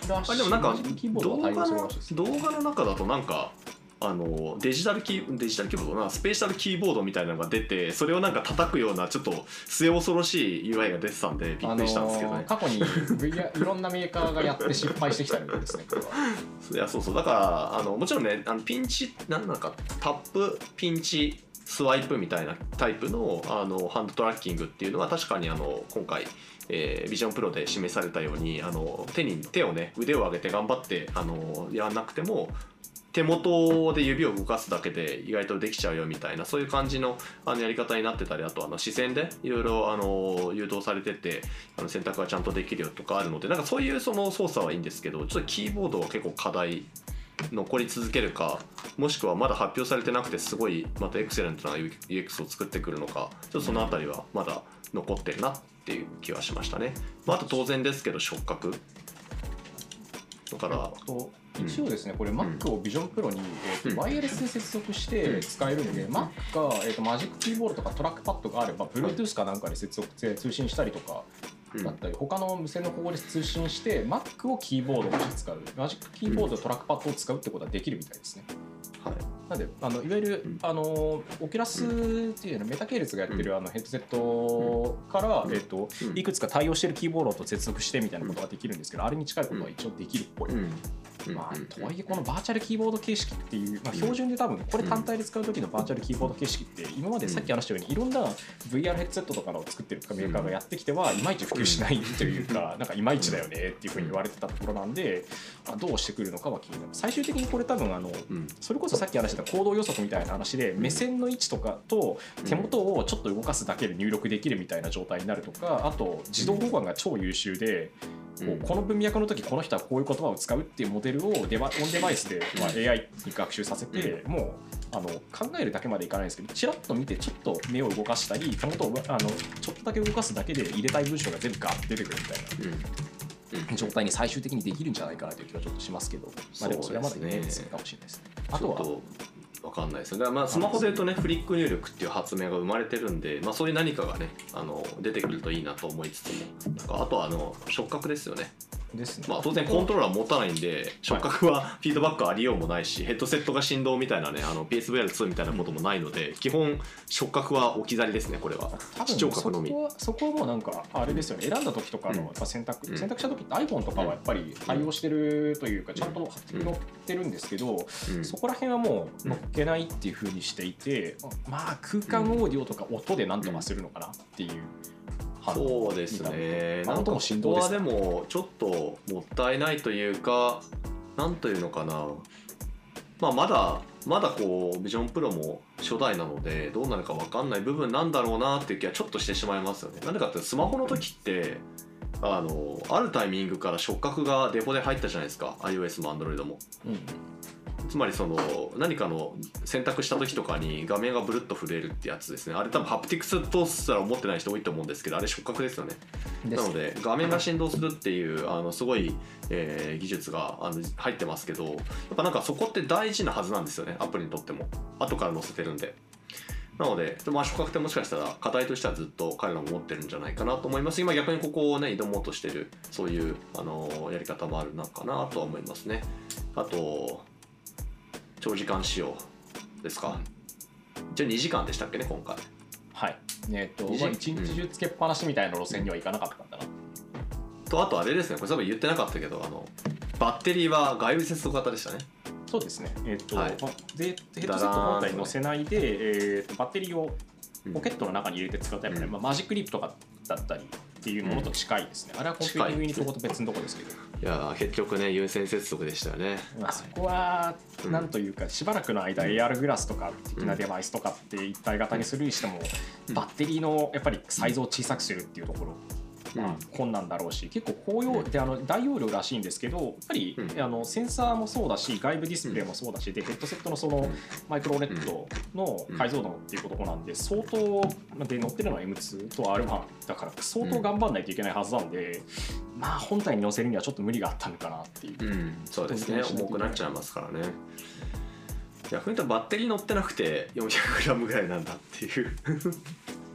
あでもなんか動画の動画の中だとなんかあのデジタルキーデジタルキーボードなスペシャルキーボードみたいなのが出て、それをなんか叩くようなちょっっと末恐ろしい ユーアイ が出てたんでびっくりしたんですけどね、 あのー、過去に ブイアール いろんなメーカーがやって失敗してきたんですねこれは。 いやそうそうだからあのもちろんねあのピンチなんなんかタップピンチスワイプみたいなタイプ の, あのハンドトラッキングっていうのは確かにあの今回、えー、ビジョンプロで示されたようにあの手に手をね腕を上げて頑張ってあのやらなくても手元で指を動かすだけで意外とできちゃうよみたいなそういう感じ の, あのやり方になってたり、あとあの視線でいろいろあの誘導されててあの選択がちゃんとできるよとかあるので、なんかそういうその操作はいいんですけど、ちょっとキーボードは結構課題残り続けるか、もしくはまだ発表されてなくてすごいまたエクセレントな ユーエックス を作ってくるのか、ちょっとそのあたりはまだ残ってるなっていう気はしましたね。まあ、あと当然ですけど触覚だから一応ですね、これ Mac を Vision Pro に、えー、とワイヤレスで接続して使えるので、うん、Mac が、えー、とマジックキーボードとかトラックパッドがあれば Bluetooth かなんかで接続で通信したりとかだったり、他の無線の方法で通信して Mac をキーボードとして使う、マジックキーボードとトラックパッドを使うってことはできるみたいですね。はい、なのであのいわゆる、うん、あのオキュラスっていうのメタ系列がやってるあのヘッドセットから、えー、といくつか対応しているキーボードと接続してみたいなことができるんですけど、あれに近いことは一応できるっぽい。うんまあ、とはいえこのバーチャルキーボード形式っていう、まあ、標準で多分これ単体で使う時のバーチャルキーボード形式って今までさっき話したようにいろんな ブイアール ヘッドセットとかの作ってるメーカーがやってきてはいまいち普及しないというか、なんかいまいちだよねっていうふうに言われてたところなんで、まあ、どうしてくるのかは気になる。最終的にこれ多分あのそれこそさっき話した行動予測みたいな話で目線の位置とかと手元をちょっと動かすだけで入力できるみたいな状態になるとか、あと自動保管が超優秀でこ, うこの文脈の時この人はこういう言葉を使うっていうモデルをデバオンデバイスで、まあ、エーアイ に学習させて、もうあの考えるだけまでいかないんですけど、チラッと見てちょっと目を動かしたり手元をあのちょっとだけ動かすだけで入れたい文章が全部ガーッて出てくるみたいな状態に最終的にできるんじゃないかなという気はちょっとしますけど、まあ、でもそれはまだイメージするかもしれないですね。あとはわかんないですよ。だからまあスマホで言うとね、フリック入力っていう発明が生まれてるんで、まあ、そういう何かがねあの出てくるといいなと思いつつも、なんかあとはあの触覚ですよね。ですね。まあ、当然コントローラー持たないんで触覚はフィードバックありようもないし、ヘッドセットが振動みたいなねあの ピーエスブイアールツー みたいなこともないので、基本触覚は置き去りですね。これは視聴覚のみ。 そこはそこはもうなんかあれですよね、選んだ時とかのやっぱ選択、うん、選択した時って iPhone とかはやっぱり対応してるというかちゃんと載ってるんですけど、うん、そこら辺はもう載っけないっていう風にしていて、まあ空間オーディオとか音でなんとかするのかなっていう。 そうですね。なんかここはでもちょっともったいないというか、なんというのかな。まあまだまだこうビジョンプロも初代なのでどうなるか分かんない部分なんだろうなっていう気はちょっとしてしまいますよね。なんでかってスマホの時ってあのあるタイミングから触覚がデフォで入ったじゃないですか。iOS も Android も。うんつまりその何かの選択した時とかに画面がブルッと震えるってやつですね。あれ多分ハプティクスとすら思ってない人多いと思うんですけど、あれ触覚ですよね。なので画面が振動するっていうあのすごい、えー、技術があの入ってますけど、やっぱなんかそこって大事なはずなんですよね。アプリにとっても後から載せてるんで。なので、まあ、触覚ってもしかしたら課題としてはずっと彼らも持ってるんじゃないかなと思います。今逆にここをね挑もうとしてるそういうあのやり方もあるのかなとは思いますね。あと長時間使用ですか。一応にじかんでしたっけね今回。 はい。えっとまあ、一日中つけっぱなしみたいな路線にはいかなかったんだな。 うん、とあとあれですね、これ多分言ってなかったけど、あのバッテリーは外部接続型でしたね。 そうですね。えっと、はい、でヘッドセット本体に載せないで、えー、とバッテリーをポケットの中に入れて使うタイプで、うんまあ、マジックリップとかだったりっていうものと近いですね。うん、あれはコンピューティングユニットごと別のところですけど。 いや結局ね有線接続でしたよね。 まあ、そこはなんというか、うん、しばらくの間 エーアール グラスとか的なデバイスとかって一体型にするにしても、うん、バッテリーのやっぱりサイズを小さくするっていうところ。まあ、困難だろうし、結構高容であの大容量らしいんですけど、やっぱり、うん、あのセンサーもそうだし外部ディスプレイもそうだしでヘッドセットのそのマイクロレッドの解像度っていうことなんで相当で乗ってるのは エムツー と アールワン だから相当頑張らないといけないはずなんで、うん、まあ本体に乗せるにはちょっと無理があったのかなっていう、 うん、そうですね。重くなっちゃいますからね。逆に言うとバッテリー乗ってなくて よんひゃくグラム ぐらいなんだっていう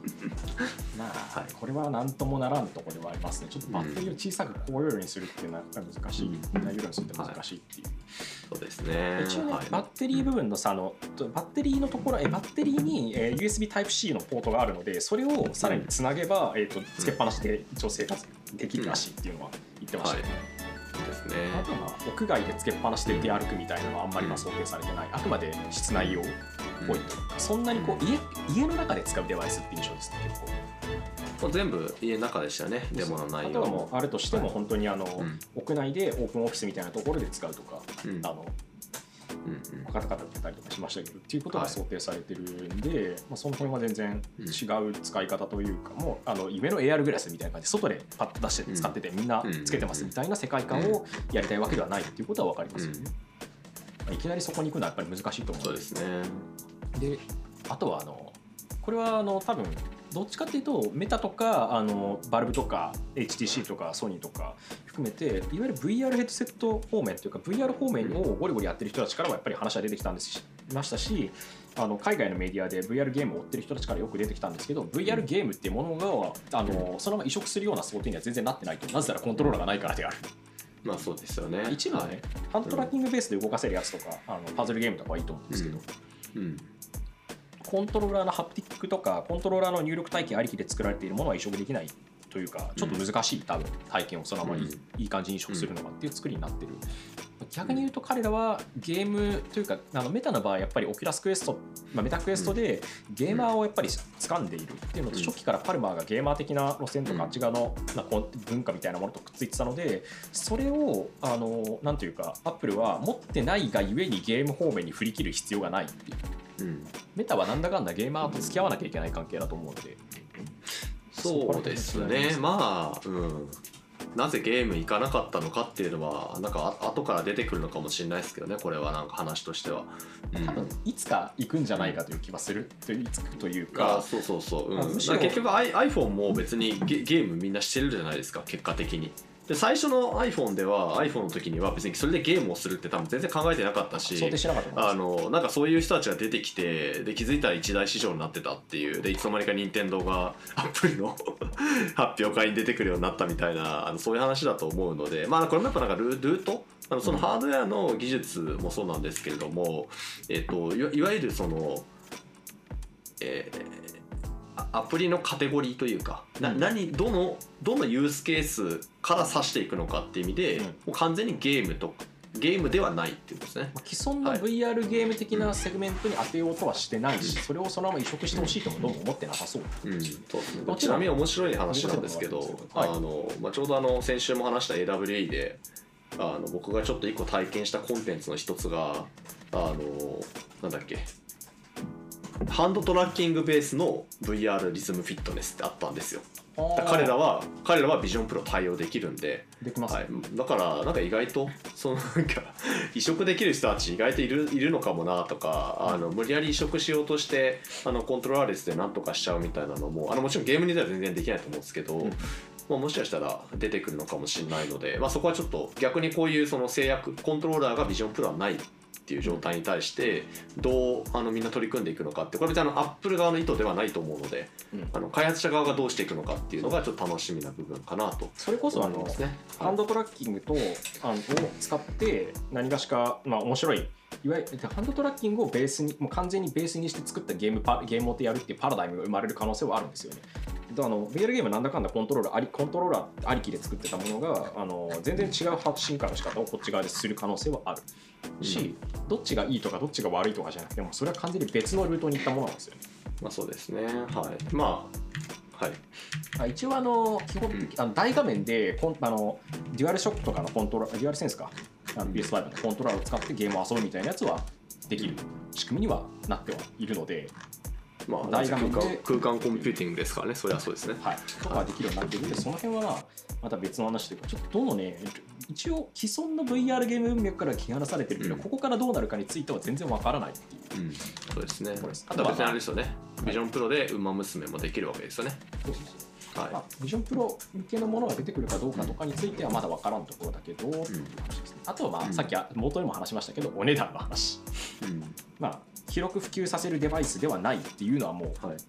まあ、はい、これは何ともならんところではありますね。ちょっとバッテリーを小さく高容量にするっていうのはやっぱり難しい、大容量にするって難しいっていう、はい、 そうですね。 一応ね、 はい、 バッテリー部分のさ、あのバッテリーのところ、えバッテリーに、えー、ユーエスビー タイプシー のポートがあるので、それをさらにつなげば、うん、えー、とつけっぱなしで一応生活できるらしいっていうのは言ってましたね。 うん、はい、ですね。 あとは、まあ、屋外でつけっぱなしで出歩くみたいなのはあんまりまあ想定されてない。あくまで室内用っぽいというか、そんなにこう 家, 家の中で使うデバイスって印象ですね、結構。 全部家の中でしたね、デモの内容。 あとはもうあるとしても本当にあの、はい、うん、屋内でオープンオフィスみたいなところで使うとか、うん、あのうんうん、カタカタってたりとかしましたけどっていうことが想定されてるんで、はい、まあ、その辺は全然違う使い方というか、うん、もうあの夢の エーアール グラスみたいな感じで外でパッと出して使っててみんなつけてますみたいな世界観をやりたいわけではないっていうことは分かりますよね、うん、まあ、いきなりそこに行くのはやっぱり難しいと思うので。 そうですね。 であとはあのこれはあの多分どっちかっていうとメタとかあのバルブとか エイチティーシー とかソニーとか含めていわゆる ブイアール ヘッドセット方面というか ブイアール 方面をゴリゴリやってる人たちからはやっぱり話は出てきたんですましたし、あの海外のメディアで ブイアール ゲームを追ってる人たちからよく出てきたんですけど、 ブイアール ゲームっていうものがあのそのまま移植するような想定には全然なってないと。なぜならコントローラーがないからである。 まあそうですよね。 一部はね、はい、ハンドトラッキングベースで動かせるやつとか、あのパズルゲームとかはいいと思うんですけど、うんうん、コントローラーのハプティックとかコントローラーの入力体系ありきで作られているものは移植できないというか、ちょっと難しい、多分体験をそのままいい、うん、いい感じに移植するのがっていう作りになってる。逆に言うと彼らはゲームというか、あのメタの場合やっぱりオキュラスクエスト、まあ、メタクエストでゲーマーをやっぱり掴んでいるっていうのと、初期からパルマーがゲーマー的な路線とかあっち側の文化みたいなものとくっついてたので、それをあのなんというかアップルは持ってないがゆえにゲーム方面に振り切る必要がないっていう。うん、メタはなんだかんだゲーマーと付き合わなきゃいけない関係だと思うので。 そうですね。まあ、うん、なぜゲーム行かなかったのかっていうのはなんか後から出てくるのかもしれないですけどね。これはなんか話としては、 うん、多分いつか行くんじゃないかという気はするというというか、 あ、そうそうそう、うん、結局 iPhone も別に ゲ, ゲームみんなしてるじゃないですか、結果的に。で最初の iPhone では iPhone の時には別にそれでゲームをするって多分全然考えてなかったし、 想定しなかった。 あのなんかそういう人たちが出てきて、で気づいたら一大市場になってたっていう。でいつの間にか任天堂がアップルの発表会に出てくるようになったみたいな、あのそういう話だと思うので、まあこれもやっぱなんかルルート、あのそのハードウェアの技術もそうなんですけれども、うん、えっといわ、いわゆるその、えーアプリのカテゴリーというか、な何どのどのユースケースから指していくのかっていう意味で、うん、もう完全にゲームとゲームではないっていうことですね。 既存の ブイアール ゲーム的なセグメントに当てようとはしてないし、うん、それをそのまま移植してほしいともどうも思ってなさそう。 うん、そうですね。ちなみに面白い話なんですけど、はい、あのまあ、ちょうどあの先週も話した エーダブリューイー であの僕がちょっと一個体験したコンテンツの一つが、あのなんだっけ。ハンドトラッキングベースの ブイアール リズムフィットネスってあったんですよ。だ彼らは彼らはビジョンプロ対応できるんで、 できます、ね、 はい、だからなんか意外とそのなんか移植できる人たち意外といるいるのかもなとか、あの無理やり移植しようとしてあのコントローラーレスでなんとかしちゃうみたいなのも、あのもちろんゲームにでは全然できないと思うんですけど、うん、まあ、もしかしたら出てくるのかもしれないので、まあ、そこはちょっと逆にこういうその制約、コントローラーがビジョンプロはないっていう状態に対してどうあのみんな取り組んでいくのかって、これ別にあのアップル側の意図ではないと思うので、うん、あの開発者側がどうしていくのかっていうのがちょっと楽しみな部分かなと。 それこそあの、ね、ハンドトラッキングとあのを使って何がしか、まあ、面白い、いわゆるハンドトラッキングをベースにもう完全にベースにして作ったゲームパゲームをやるっていうパラダイムが生まれる可能性はあるんですよね。あの ブイアール ゲームなんだかんだコントローラーありコントローラーありきで作ってたものがあの全然違う進化の仕方をこっち側でする可能性はあるし、うん、どっちがいいとかどっちが悪いとかじゃなくてもそれは完全に別のルートに行ったものなんですよね。 まあそうですね。はい。まあはい。 一応あの基本、うん、あの大画面でコンあのデュアルショックとかのコントローラー、デュアルセンスかあの ピーエスファイブ のコントローラーを使ってゲームを遊ぶみたいなやつはできる仕組みにはなってはいるので。 まあ、大画面で空間コンピューティングですからね。それはそうですね。 はい。とかできるようになっているので、その辺はまあまた別の話というか、ちょっとどのね、一応既存の ブイアール ゲーム文脈から切り離されてるけど、うん、ここからどうなるかについては全然わからないっていう。うん、 そうですね。あとは別にあれですよね。ビジョンプロでウマ娘もできるわけですよね。そうそうそう。はい。まあ、ビジョンプロ向けのものが出てくるかどうかとかについてはまだわからんところだけど、うん、あとはまあ、うん、さっき冒頭にも話しましたけど、お値段の話。うん、まあ広く普及させるデバイスではないっていうのはもう、はい、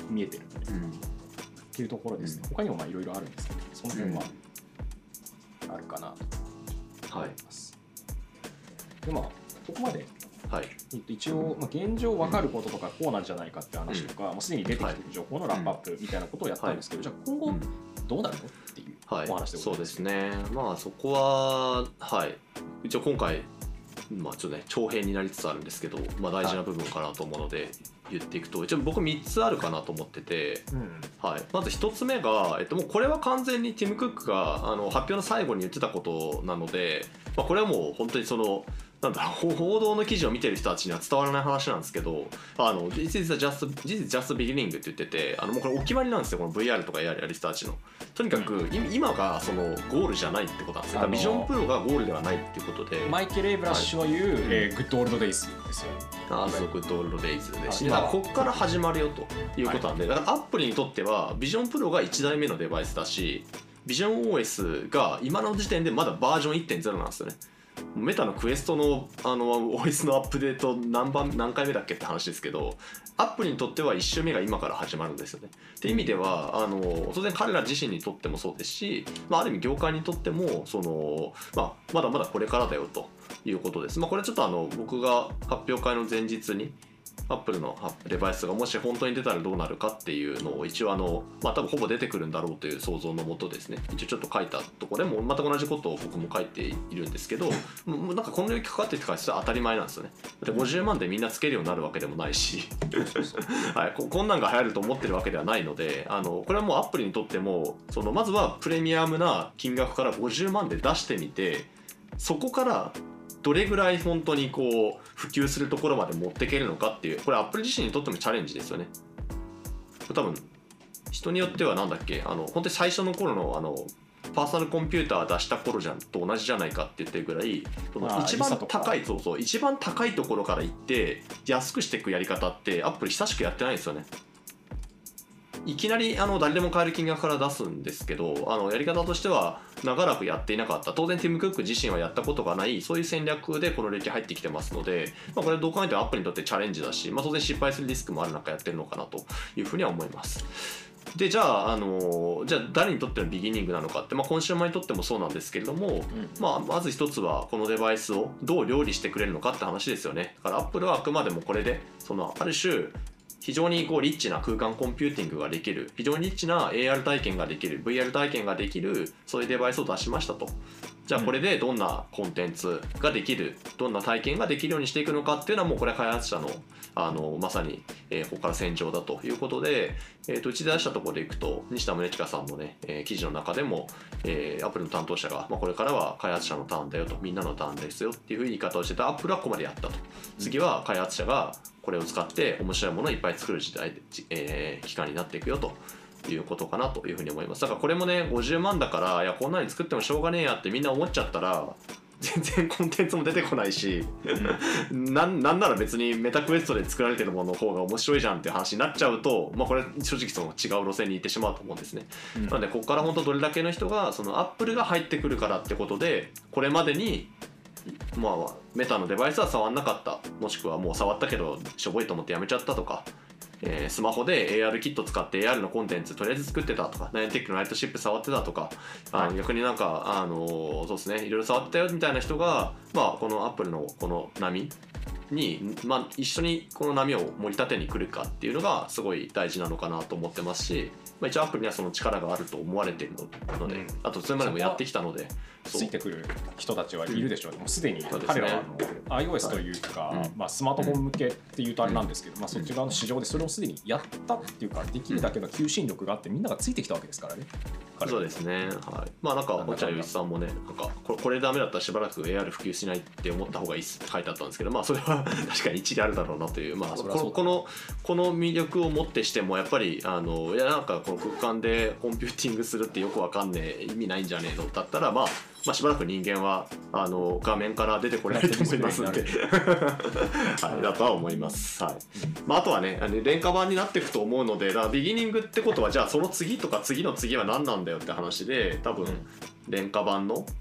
見えてる、うん、っていうところですね、うん、他にもいろいろあるんですけどその辺はあるかなと思います、はい、でまあここまで、はい、一応、まあ、現状分かることとかこうなんじゃないかって話とか、うん、もうすでに出てきている情報のラップアップみたいなことをやったんですけど、はい、じゃあ今後どうなるのっていうお話でございます、はい、 そうですね。まあそこははい一応今回まあちょっとね長編になりつつあるんですけど、まあ、大事な部分かなと思うので言っていくと、一応僕みっつあるかなと思ってて、うんはい、まずひとつめが、えっと、もうこれは完全にティム・クックがあの発表の最後に言ってたことなので、まあ、これはもう本当にそのなんだろう報道の記事を見てる人たちには伝わらない話なんですけど、あの This is just, This is just beginning って言ってて、あのもうこれお決まりなんですよ、この ブイアール とか エーアール やる人たちの。とにかく、うん、今がそのゴールじゃないってことなんですよ。ビジョンプロがゴールではないっていうことで、 マイケル・エイブラッシュの言う、はいえー、グッドオールドデイズですよね。 ああ、そうグッドオールドデイズですし、だからここから始まるよということなんで、はい、だからアップルにとってはビジョンプロがいちだいめのデバイスだし、ビジョン オーエス が今の時点でまだバージョン いってんゼロ なんですよね。メタのクエスト の, あの オーエス のアップデート 何, 番何回目だっけって話ですけど、アップルにとってはいっ週目が今から始まるんですよね。っていう意味ではあの当然彼ら自身にとってもそうですし、まあ、ある意味業界にとってもその、まあ、まだまだこれからだよということです。まあ、これちょっとあの僕が発表会の前日にアップルのデバイスがもし本当に出たらどうなるかっていうのを一応あの、まあ、多分ほぼ出てくるんだろうという想像のもとですね、一応ちょっと書いたところでもまた同じことを僕も書いているんですけど、もうなんかこの領域かかってきたから当たり前なんですよね。だってごじゅうまんでみんなつけるようになるわけでもないしはい、こ, こんなんが流行ると思ってるわけではないので、あのこれはもうアップルにとってもそのまずはプレミアムな金額からごじゅうまんで出してみて、そこからどれぐらい本当にこう普及するところまで持っていけるのかっていう、これアップル自身にとってもチャレンジですよね。多分人によってはなんだっけ、あの本当に最初の頃のあのパーソナルコンピューター出した頃じゃんと同じじゃないかって言ってるぐらい、その一番高いそうそう一番高いところから行って安くしていくやり方ってアップル久しくやってないんですよね。いきなりあの誰でも買える金額から出すんですけど、あのやり方としては長らくやっていなかった、当然ティム・クック自身はやったことがない、そういう戦略でこの歴入ってきてますので、まあ、これどう考えてもアップルにとってチャレンジだし、まあ、当然失敗するリスクもある中やってるのかなというふうには思います。でじゃあ、あのじゃあ誰にとってのビギニングなのかって、まあ、コンシューマーにとってもそうなんですけれども、うんまあ、まず一つはこのデバイスをどう料理してくれるのかって話ですよね。だからアップルはあくまでもこれでそのある種非常にこうリッチな空間コンピューティングができる、非常にリッチな エーアール 体験ができる、 ブイアール 体験ができる、そういうデバイスを出しましたと。じゃあこれでどんなコンテンツができる、どんな体験ができるようにしていくのかっていうのはもうこれは開発者のあのまさに、えー、ここから戦場だということで、えー、と打ち出したところでいくと西田宗近さんのね、えー、記事の中でも、えー、アップルの担当者が、まあ、これからは開発者のターンだよと、みんなのターンですよっていう言い方をしてた。アップルはここまでやったと。次は開発者がこれを使って面白いものをいっぱい作る時代、えー、期間になっていくよということかなというふうに思います。だからこれもねごじゅうまんだから、いやこんなに作ってもしょうがねえやってみんな思っちゃったら全然コンテンツも出てこないしな, なんなら別にメタクエストで作られてるものの方が面白いじゃんっていう話になっちゃうと、まあ、これ正直その違う路線に行ってしまうと思うんですね、うん、なのでここから本当どれだけの人がそのアップルが入ってくるからってことで、これまでにまあメタのデバイスは触んなかった、もしくはもう触ったけどしょぼいと思ってやめちゃったとか、えー、スマホで エーアール キット使って エーアール のコンテンツとりあえず作ってたとか、ナインテックのライトシップ触ってたとか、はい、あ逆になんかあのー、そうですね、いろいろ触ったよみたいな人が、まあ、このアップルのこの波に、まあ、一緒にこの波を盛り立てに来るかっていうのがすごい大事なのかなと思ってますし、まあ、一応アップルにはその力があると思われているので、うん、あとそれまでもやってきたのでついてくる人たちはいるでしょうね、うん、もうすでに彼らはあの iOS というか、はいまあ、スマートフォン向けっていうとあれなんですけど、うんまあ、そっち側の市場でそれをすでにやったっていうか、できるだけの求心力があってみんながついてきたわけですからね。 そうですね、はい、まあなんか落合陽一さんもね、なんかこれこれダメだったらしばらく エーアール 普及しないって思った方がいいっすって書いてあったんですけど、まあそれは確かに一理あるだろうなという、まあこのこのこの魅力をもってしてもやっぱりあのいやなんかこの空間でコンピューティングするってよくわかんねえ、意味ないんじゃねえのだったら、まあまあしばらく人間はあの画面から出てこれないと思いますんではいだとは思います。はい。まああとはね、廉価版になっていくと思うので、だからビギニングってことはじゃあその次とか次の次は何なんだよって話で、多分廉価版の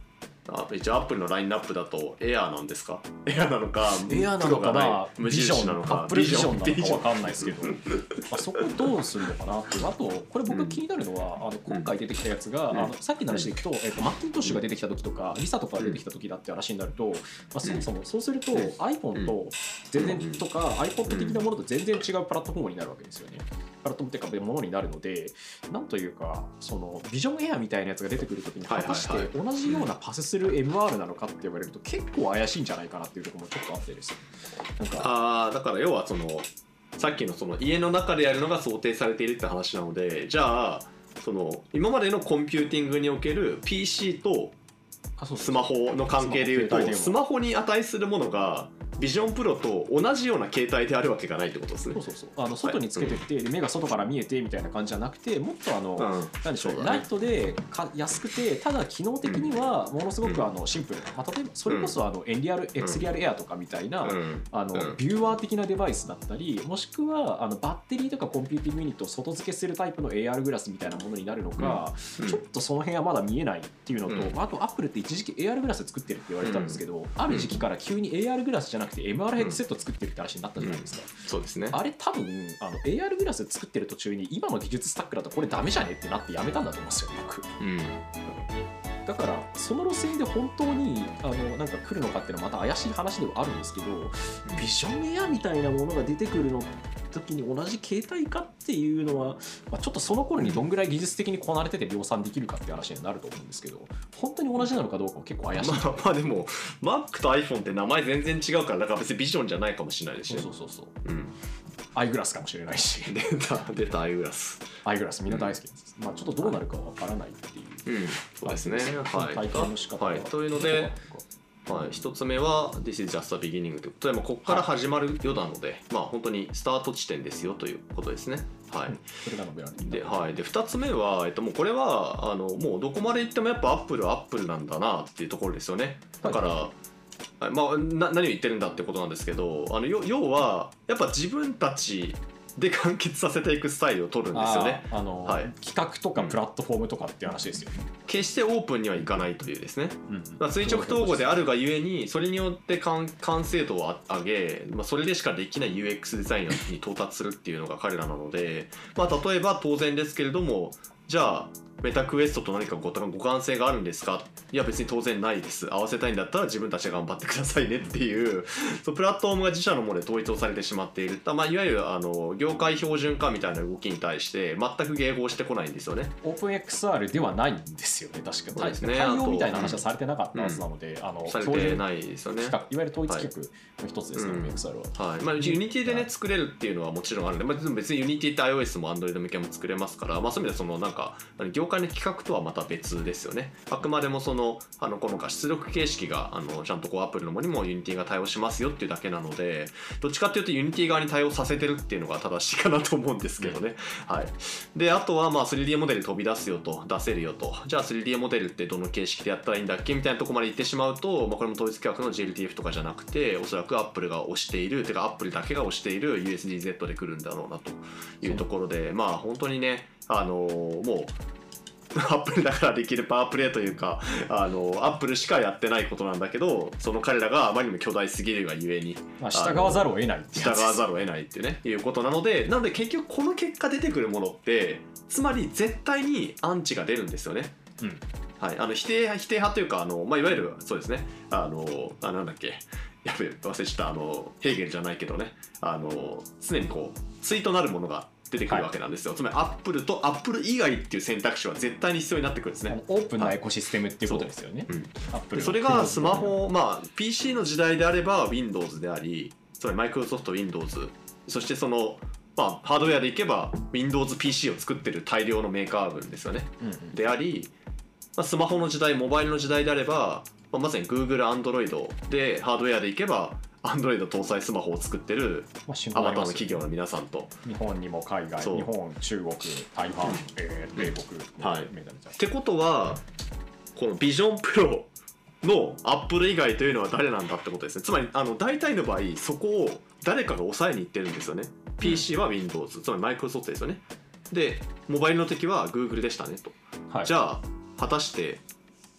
あ一応アップルのラインナップだとエアーなんですか？エアーなのかエアーなのかな、 無印なのか、 アップルビジョンなのか分かんないですけどまあそこどうするのかなっていう。あとこれ僕気になるのは、うん、あの今回出てきたやつが、うん、あのさっきの話でいくと、えーと、マッキントッシュが出てきた時とかリサとかが出てきた時だって話になると、まあ、そもそもそうすると iPhone と全然とか iPod 的なものと全然違うプラットフォームになるわけですよね。プラットフォームっていうかものになるので、なんというかそのビジョンエアみたいなやつが出てくる時に果たして同じようなパスする エムアール なのかって言われると結構怪しいんじゃないかなっていうところもちょっとあってですね。なんかあだから要はそのさっきのその家の中でやるのが想定されているって話なので、じゃあその今までのコンピューティングにおける ピーシー とスマホの関係でいうと、スマホに値するものがビジョンプロと同じような形態であるわけがないってことですね。 そうそうそう、あの外につけてって、はい、目が外から見えてみたいな感じじゃなくて、もっとあの、うん、なんでしょう、ね、ライトでか安くて、ただ機能的にはものすごくあのシンプルな、まあ、例えばそれこそあのエンリアル、うん、エクスリアルエアとかみたいな、うん、あのビューアー的なデバイスだったり、もしくはあのバッテリーとかコンピューティングユニットを外付けするタイプの エーアール グラスみたいなものになるのか、うん、ちょっとその辺はまだ見えないっていうのと、うん、あとアップルって一時期 エーアール グラス作ってるって言われてたんですけど、うん、ある時期から急に エーアール グラスじゃなくて エムアール ヘッドセット作ってるって話になったじゃないですか、 うん、そうですね。 あれ多分あの エーアール グラス作ってる途中に今の技術スタックだとこれダメじゃねってなってやめたんだと思うんですよ僕、うん、だからその路線で本当にあのなんか来るのかっていうのはまた怪しい話ではあるんですけど、ビジョンエアみたいなものが出てくるの時に同じ形態かっていうのは、まあ、ちょっとその頃にどんぐらい技術的にこなれてて量産できるかっていう話になると思うんですけど、本当に同じなのかどうかも結構怪しい。 まあ、まあでも Mac と iPhone って名前全然違うから、だから別にビジョンじゃないかもしれないですし、 そうそうそうそう、うん、アイグラスかもしれないし出た出たアイグラスアイグラスみんな大好きです、うん、まあちょっとどうなるかわからないっていう、 うん、そうですね、はい、 体験の仕方が、 はい、というのではい、一つ目は This is just a beginning ということで、まあ、ここから始まるようなので、はい、まあ本当にスタート地点ですよということですね。はい、うん、 それが述べられていで、はい、でふたつめは、えっと、もうこれはあのもうどこまで行ってもやっぱアップルはアップルなんだなっていうところですよね。だから、はい、まあ、な何を言ってるんだってことなんですけど、あの要はやっぱ自分たちで完結させていくスタイルを取るんですよね。 ああの、はい、企画とかプラットフォームとかっていう話ですよね、うん、 決してオープンにはいかないというですね、うん、まあ、垂直統合であるがゆえにそれによって完成度を上げ、まあ、それでしかできない ユーエックス デザインに到達するっていうのが彼らなので、まあ、例えば当然ですけれども、じゃあメタクエストと何か互換性があるんですか？いや別に当然ないです。合わせたいんだったら自分たちで頑張ってくださいねっていうそうプラットフォームが自社のもので統一をされてしまっている、まあ、いわゆるあの業界標準化みたいな動きに対して全く迎合してこないんですよね。 オープンエックスアール ではないんですよね、確かに。そうですね、対応みたいな話はされてなかったはずなので、うん、あのされてないですよね。 いわゆる統一規格の一つですね、はい、オープンエックスアール は、 はい、まあ、Unity でね作れるっていうのはもちろんあるんで、まあ、別に Unity って iOS も Android 向けも作れますから、まあ、そういう意味でそのなんか業界の規格とはまた別ですよね。あくまでもそのあのこの出力形式があのちゃんとこうアップルのものにも Unity が対応しますよっていうだけなので、どっちかっていうと Unity 側に対応させてるっていうのが正しいかなと思うんですけどね、うん、はい。であとはまあ スリーディー モデル飛び出すよと、出せるよと、じゃあ スリーディー モデルってどの形式でやったらいいんだっけみたいなところまで行ってしまうと、まあ、これも統一規格の ジェーエルティーエフ とかじゃなくて、おそらくアップルが推しているてかアップルだけが推している ユーエスディーゼット で来るんだろうなというところで、まあ本当にね、あのー、もうアップルだからできるパワープレイというか、あのアップルしかやってないことなんだけど、その彼らがあまりにも巨大すぎるがゆえに、 まあ、従わざるを得ないって従わざるを得ないってねいうことなので、なので結局この結果出てくるものってつまり絶対にアンチが出るんですよね。うん、はい、あの否定否定派というか、あの、まあ、いわゆるそうですね、あのあなんだっけやべ忘れちゃった、あのヘーゲルじゃないけどね、あの常にこう対となるものが出てくるわけなんですよ、はい、つまりアップルとアップル以外っていう選択肢は絶対に必要になってくるんですね。 オープンなエコシステムっていうことですよね、 はい、うん、それがスマホ、まあ、ピーシー の時代であれば Windows であり、つまりマイクロソフト Windows、 そしてその、まあ、ハードウェアでいけば Windows ピーシー を作ってる大量のメーカー群ですよね、うんうん、であり、まあ、スマホの時代、モバイルの時代であれば、まあ、まさに Google、Android でハードウェアでいけばAndroid 搭載スマホを作ってるあまたの企業の皆さんと、 日本にも海外、日本、中国、台湾、えー、米国、 はい、ってことはこのビジョンプロのアップル以外というのは誰なんだってことですね。つまりあの大体の場合そこを誰かが抑えにいってるんですよね。 ピーシー は Windows、 つまりマイクロソフトですよね。でモバイルの時は Google でしたねと、はい、じゃあ果たして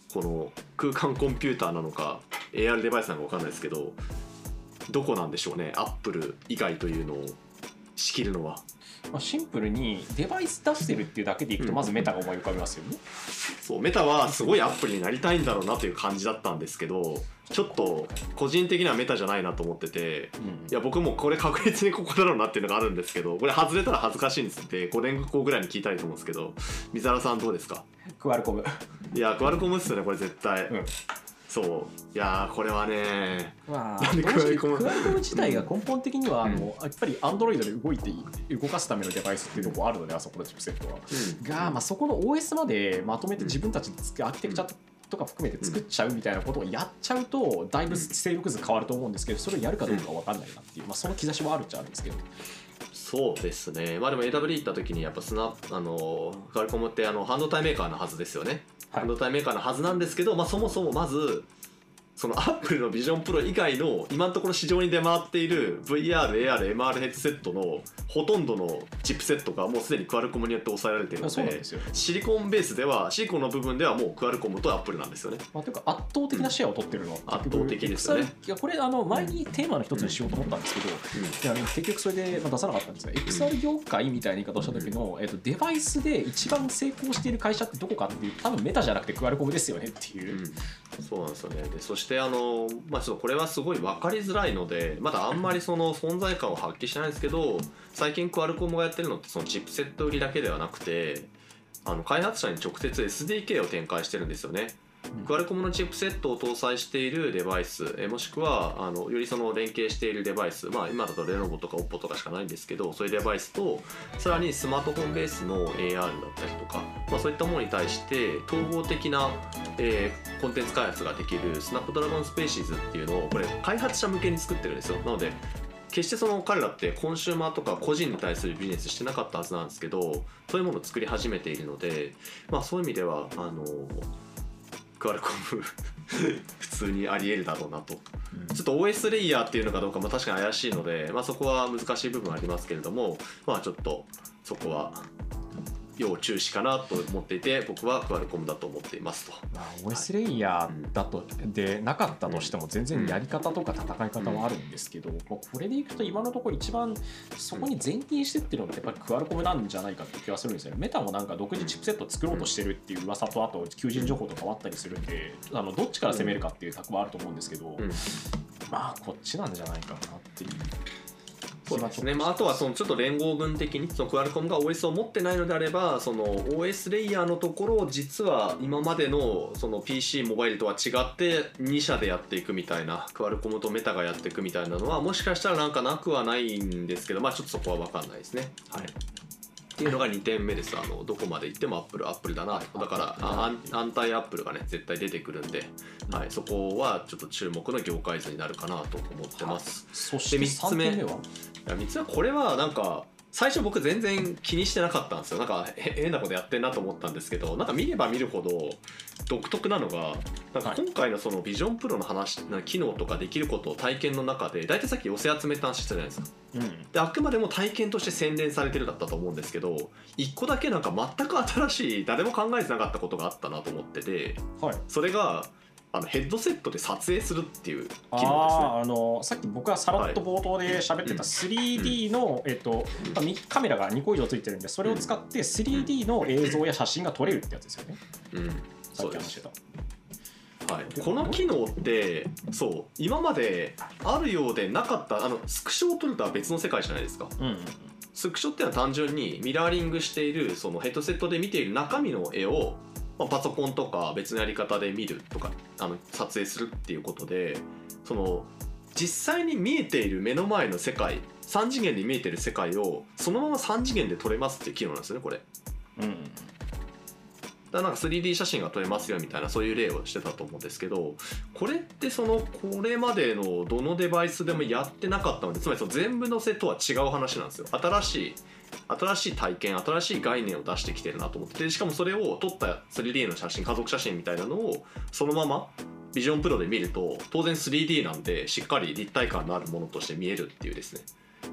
この空間コンピューターなのか エーアール デバイスなのか分かんないですけど、どこなんでしょうね、アップル以外というのを仕切るのは。 まあ、シンプルにデバイス出してるっていうだけでいくとまずメタが思い浮かびますよね、うん、 そうメタはすごいアップルになりたいんだろうなという感じだったんですけど、ちょっと個人的にはメタじゃないなと思ってて、うん、いや僕もこれ確実にここだろうなっていうのがあるんですけど、これ外れたら恥ずかしいんですってごねんごぐらいに聞いたいと思うんですけど、水原さんどうですか？ クアルコム。 いやクアルコムっすよねこれ絶対、うん、そういやーこれはね、 まあ、クアルコム自体が根本的には、うん、あのやっぱり Android で動いて動かすためのデバイスっていうところあるので、あそこのチップセットは、うん、が、まあ、そこの オーエス までまとめて自分たちでアーキテクチャとか含めて作っちゃうみたいなことをやっちゃうとだいぶ勢力図変わると思うんですけど、それをやるかどうかは分かんないなっていう、まあ、その兆しはあるっちゃあるんですけど。 そうですね、まあでも エーダブリュー 行った時にやっぱスナあのクアルコムってあの半導体メーカーのはずですよね、はい、半導体メーカーのはずなんですけど、まあ、そもそもまずそのアップルのビジョンプロ以外の今のところ市場に出回っている ブイアール、エーアール、エムアール ヘッドセットのほとんどのチップセットがもうすでにクアルコムによって抑えられているの で, でシリコンベースではシリコンの部分ではもうクアルコムとアップルなんですよね。 まあ、というか圧倒的なシェアを取ってるのは、 うん、圧倒的ですよね。 いやこれあの前にテーマの一つにしようと思ったんですけど、うん、いや結局それで出さなかったんですが、うん、エックスアール 業界みたいな言い方をした時の、えっと、デバイスで一番成功している会社ってどこかっていうと多分メタじゃなくてクアルコムですよねっていう、うん、 そうなんですよね。でそしてあのまあ、ちょっとこれはすごい分かりづらいのでまだあんまりその存在感を発揮してないんですけど、最近クアルコムがやってるのってそのチップセット売りだけではなくてあの開発者に直接 エスディーケー を展開してるんですよね。クアルコムのチップセットを搭載しているデバイス、えもしくはあのよりその連携しているデバイス、まあ、今だとレノボとか オッポ とかしかないんですけど、そういうデバイスとさらにスマートフォンベースの エーアール だったりとか、まあ、そういったものに対して統合的な、えー、コンテンツ開発ができるスナップドラゴンスペーシーズっていうのをこれ開発者向けに作ってるんですよ。なので決してその彼らってコンシューマーとか個人に対するビジネスしてなかったはずなんですけど、そういうものを作り始めているので、まあ、そういう意味ではあのクアルコム普通にあり得るだろうなと、うん、ちょっと オーエス レイヤーっていうのかどうかも確かに怪しいので、まあ、そこは難しい部分はありますけれども、まあちょっとそこは要注視かなと思っていて、僕はクアルコムだと思っていますと。 まあ、オーエス レイヤーだと、はい、でなかったとしても全然やり方とか戦い方はあるんですけど、うん、これでいくと今のところ一番そこに前進してってるのってやっぱりクアルコムなんじゃないかって気がするんですよね。メタもなんか独自チップセットを作ろうとしてるっていう噂と、あと求人情報とかもあったりするんで、あのどっちから攻めるかっていう策はあると思うんですけど、うん、まあこっちなんじゃないかなっていう。 そうですね。まあ、あとはそのちょっと連合軍的にそのクアルコムが オーエス を持ってないのであれば、その オーエス レイヤーのところを実は今までのその ピーシー モバイルとは違ってに社でやっていくみたいな、クアルコムとメタがやっていくみたいなのはもしかしたらなんかなくはないんですけど、まあちょっとそこは分かんないですね。はい。っていうのがにてんめです。あのどこまで行ってもアップルアップルだなと。だからアン、アンタイアップルがね絶対出てくるんで、はい、そこはちょっと注目の業界図になるかなと思ってます。 そしてみっつめは、いやみっつめはこれはなんか最初僕全然気にしてなかったんですよ。なんか変なことやってんなと思ったんですけど、なんか見れば見るほど独特なのが、なんか今回のそのビジョンプロの話、機能とかできることを体験の中で大体さっき寄せ集めた話したじゃないですか、うん、であくまでも体験として洗練されてるだったと思うんですけど、いっこだけなんか全く新しい誰も考えてなかったことがあったなと思ってて、はい、それがあのヘッドセットで撮影するっていう機能ですね。 ああのさっき僕がさらっと冒頭で喋ってた スリーディー の、えっと、カメラがにこ以上ついてるんで、それを使って スリーディー の映像や写真が撮れるってやつですよね。うん、さっき話してた。はい、この機能ってそう今まであるようでなかった。あのスクショを撮るとは別の世界じゃないですか。うん、スクショっていうのは単純にミラーリングしているそのヘッドセットで見ている中身の絵をまあ、パソコンとか別のやり方で見るとかあの撮影するっていうことで、その実際に見えている目の前の世界、さん次元で見えている世界をそのままさん次元で撮れますっていう機能なんですよねこれ。うん、だからなんか スリーディー 写真が撮れますよみたいなそういう例をしてたと思うんですけど、これってそのこれまでのどのデバイスでもやってなかったので、つまりその全部載せとは違う話なんですよ。新しい新しい体験、新しい概念を出してきてるなと思って、しかもそれを撮った スリーディー の写真、家族写真みたいなのをそのままビジョンプロで見ると当然 スリーディー なんでしっかり立体感のあるものとして見えるっていうですね。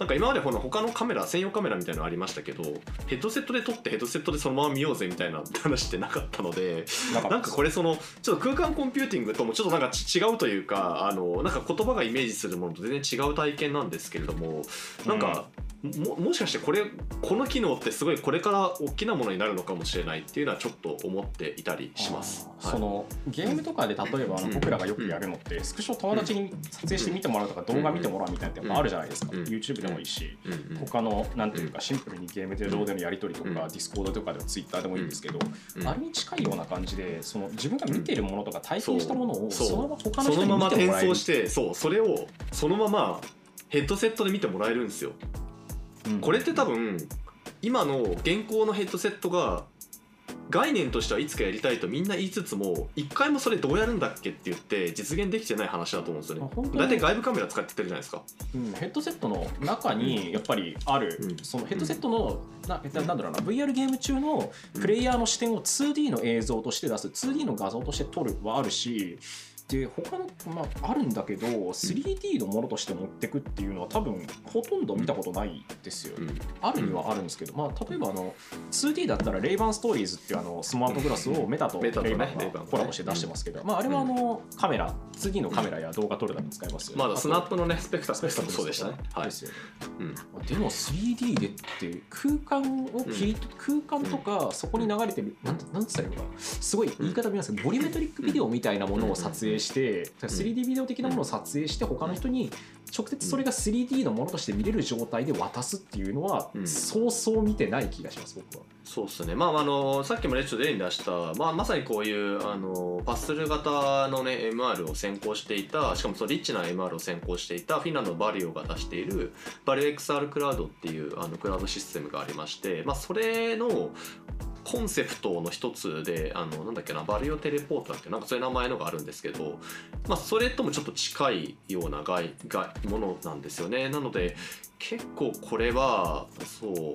なんか今までこの他のカメラ専用カメラみたいなのありましたけど、ヘッドセットで撮ってヘッドセットでそのまま見ようぜみたいな話ってなかったので、なんかこれそのちょっと空間コンピューティングともちょっとなんか違うというか、あのなんか言葉がイメージするものと全然違う体験なんですけれども、なんか、うん、も, もしかしてこれこの機能ってすごいこれから大きなものになるのかもしれないっていうのはちょっと思っていたりします。 はい、そのゲームとかで例えばあの僕らがよくやるのって、うん、スクショ友達に撮影して見てもらうとか、動画見てもらうみたいなのってあるじゃないですか、うん、YouTube でもいいし、うん、他のなんていうかシンプルにゲームで上でのやり取りとか、うん、Discord とかでも Twitter でもいいんですけど、うん、あれに近いような感じで、その自分が見てるものとか体験したものをそのまま他の人に見てもらえる、そのまま転送して、そうそれをそのままヘッドセットで見てもらえるんですよ。うん、これって多分今の現行のヘッドセットが概念としてはいつかやりたいとみんな言いつつも、一回もそれどうやるんだっけって言って実現できてない話だと思うんですよね。大体外部カメラ使ってるじゃないですか、 うん、ヘッドセットの中にやっぱりある、うん、そのヘッドセットのな、なんだろうな、 ブイアール ゲーム中のプレイヤーの視点を ツーディー の映像として出す、 ツーディー の画像として撮るはあるし、で他の、まあ、あるんだけど スリーディー のものとして持ってくっていうのは多分ほとんど見たことないですよ、うん、あるにはあるんですけど、まあ、例えばあの ツーディー だったらレイバンストーリーズっていうあのスマートグラスをメタとレイバンがコラボして出してますけど、まあ、あれはあのカメラ ツーディー のカメラや動画撮るために使いますよね。 まだスナップのねスペクタクルもそうでしたね。 はい、ですよね、うん、でも スリーディー でって空間を切り、うん、空間とかそこに流れてる、なんて言ったらいいのかな、すごい言い方見ますけどボリュメトリックビデオみたいなものを撮影して、スリーディー ビデオ的なものを撮影して他の人に直接それが スリーディー のものとして見れる状態で渡すっていうのはそうそう見てない気がします、僕は。 そうですね、まあ、あのさっきもレッチョで例に出した、まあ、まさにこういうあのパススル型の、ね、エムアール を先行していた、しかもそのリッチな エムアール を先行していたフィンランドのバリオが出しているバリオ エックスアール クラウドっていうあのクラウドシステムがありまして、まあ、それのコンセプトの一つで、あのなんだっけな、バリオテレポーターってなんかそういう名前のがあるんですけど、まあ、それともちょっと近いような外外ものなんですよね。なので結構これはそう、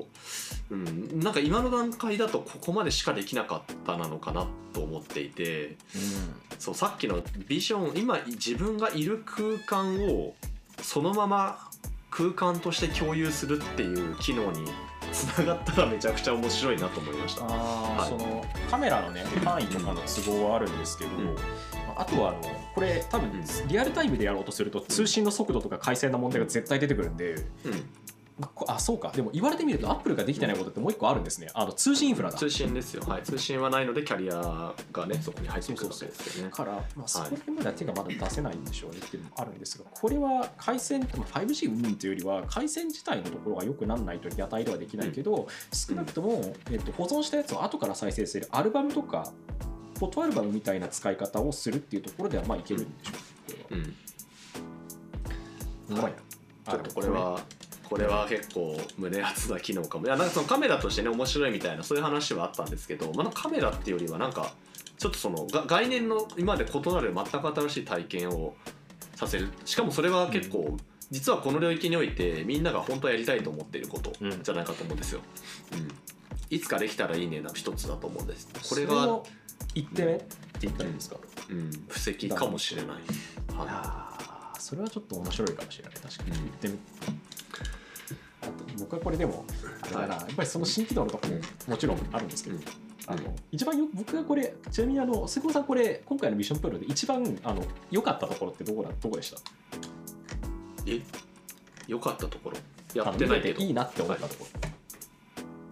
うん、なんか今の段階だとここまでしかできなかったなのかなと思っていて、うん、そうさっきのビジョン、今自分がいる空間をそのまま空間として共有するっていう機能につながったらめちゃくちゃ面白いなと思いました。あ、 はい、そのカメラのね範囲とかの都合はあるんですけど、うん、あとはあのこれ多分リアルタイムでやろうとすると通信の速度とか回線の問題が絶対出てくるんで、うん、あ、そうか。でも言われてみるとアップルができてないことってもう一個あるんですね。あの通信インフラだ。 通信ですよ、はい、通信はないのでキャリアがねそこに入ってくるわけですよね。 から、まあ、そこら辺までは手がまだ出せないんでしょうねっていうのもあるんですが、これは回線、ファイブジー 云々というよりは回線自体のところが良くならないとリアタイではできないけど、うん、少なくとも、えっと、保存したやつを後から再生するアルバムとかフォトアルバムみたいな使い方をするっていうところではまあいけるんでしょう、うん、これは、うん、はい、ちょっとこれはこれは結構胸熱な機能かも。いや、なんかそのカメラとしてね面白いみたいなそういう話はあったんですけど、まあ、カメラっていうよりはなんかちょっとその概念の今まで異なる全く新しい体験をさせる。しかもそれは結構、うん、実はこの領域においてみんなが本当はやりたいと思っていることじゃないかと思うんですよ、うん、いつかできたらいいねな一つだと思うんです。これがいってめって言ったらいいですか、 うん、布石かもしれない。 はい、あ、それはちょっと面白いかもしれない。確かに言ってみ、うん、あと僕はこれでもあれだな、はい、やっぱりその新機能のところももちろんあるんですけど、うん、あの一番よ僕がこれちなみにあの瀬古さんこれ今回のミッションプロで一番あの良かったところってどこだどこでした？ え、良かったところやってないけど見てていいなって思ったところ、はい、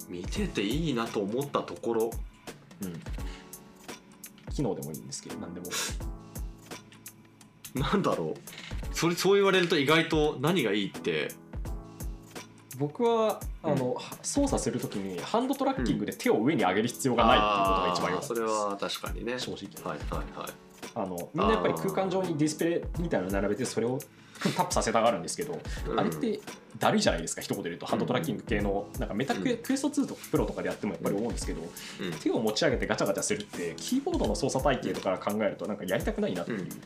見てていいなと思ったところ、 うん、機能でもいいんですけど何でもなんだろう、それそう言われると意外と何がいいって、 僕はあの、うん、操作するときにハンドトラッキングで手を上に上げる必要がないっていうことが一番良かったです。 それは確かにね、 正直、 はいはいはい、 あのみんなやっぱり空間上にディスプレイみたいなのを並べてそれをタップさせたがるんですけど、うん、あれってだるいじゃないですか。一言で言うとハンドトラッキング系のなんかメタクエ、うん、クエストツーとかプロとかでやってもやっぱり思うんですけど、うん、手を持ち上げてガチャガチャするってキーボードの操作体系とかから考えるとなんかやりたくないなっていう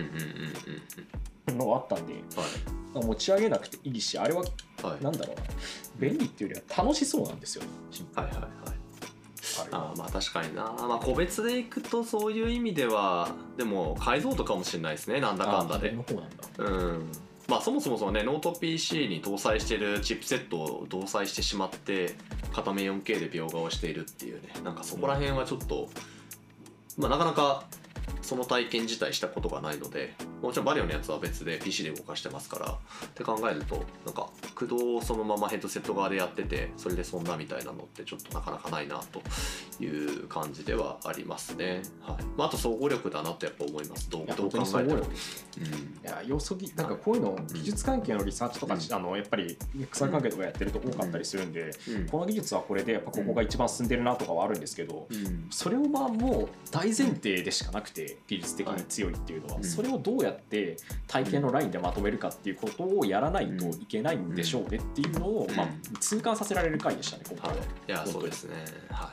のがあったんで、はい、持ち上げなくていいし、あれはなんだろうな、便利っていうよりは楽しそうなんですよね。 はいはいはい。あ、まあ確かにな、まあ、個別でいくとそういう意味ではでも解像度かもしれないですね、なんだかんだで。 の方なんだ。 うん、 まあそもそもそのねノート ピーシー に搭載しているチップセットを搭載してしまって片面 よんケー で描画をしているっていうね、なんかそこら辺はちょっと、まあなかなかその体験自体したことがないので、もちろんバリオのやつは別で ピーシー で動かしてますからって考えると、なんか駆動をそのままヘッドセット側でやっててそれでそんなみたいなのってちょっとなかなかないなという感じではありますね。はい。まあ、あと総合力だなとやっぱ思います。どうどう考えても。うん、いや要素ぎなんかこういうの技術関係のリサーチとか、うん、あのやっぱりエックスアール関係とかやってると多かったりするんで、うん、この技術はこれでやっぱここが一番進んでるなとかはあるんですけど、うん、それをまあもう大前提でしかなくて技術的に強いっていうのは、はい、それをどうやって体系のラインでまとめるかっていうことをやらないといけないんでしょうねっていうのを、まあ、痛感させられる回でしたね今回は。はい、 いやそうですね。はい、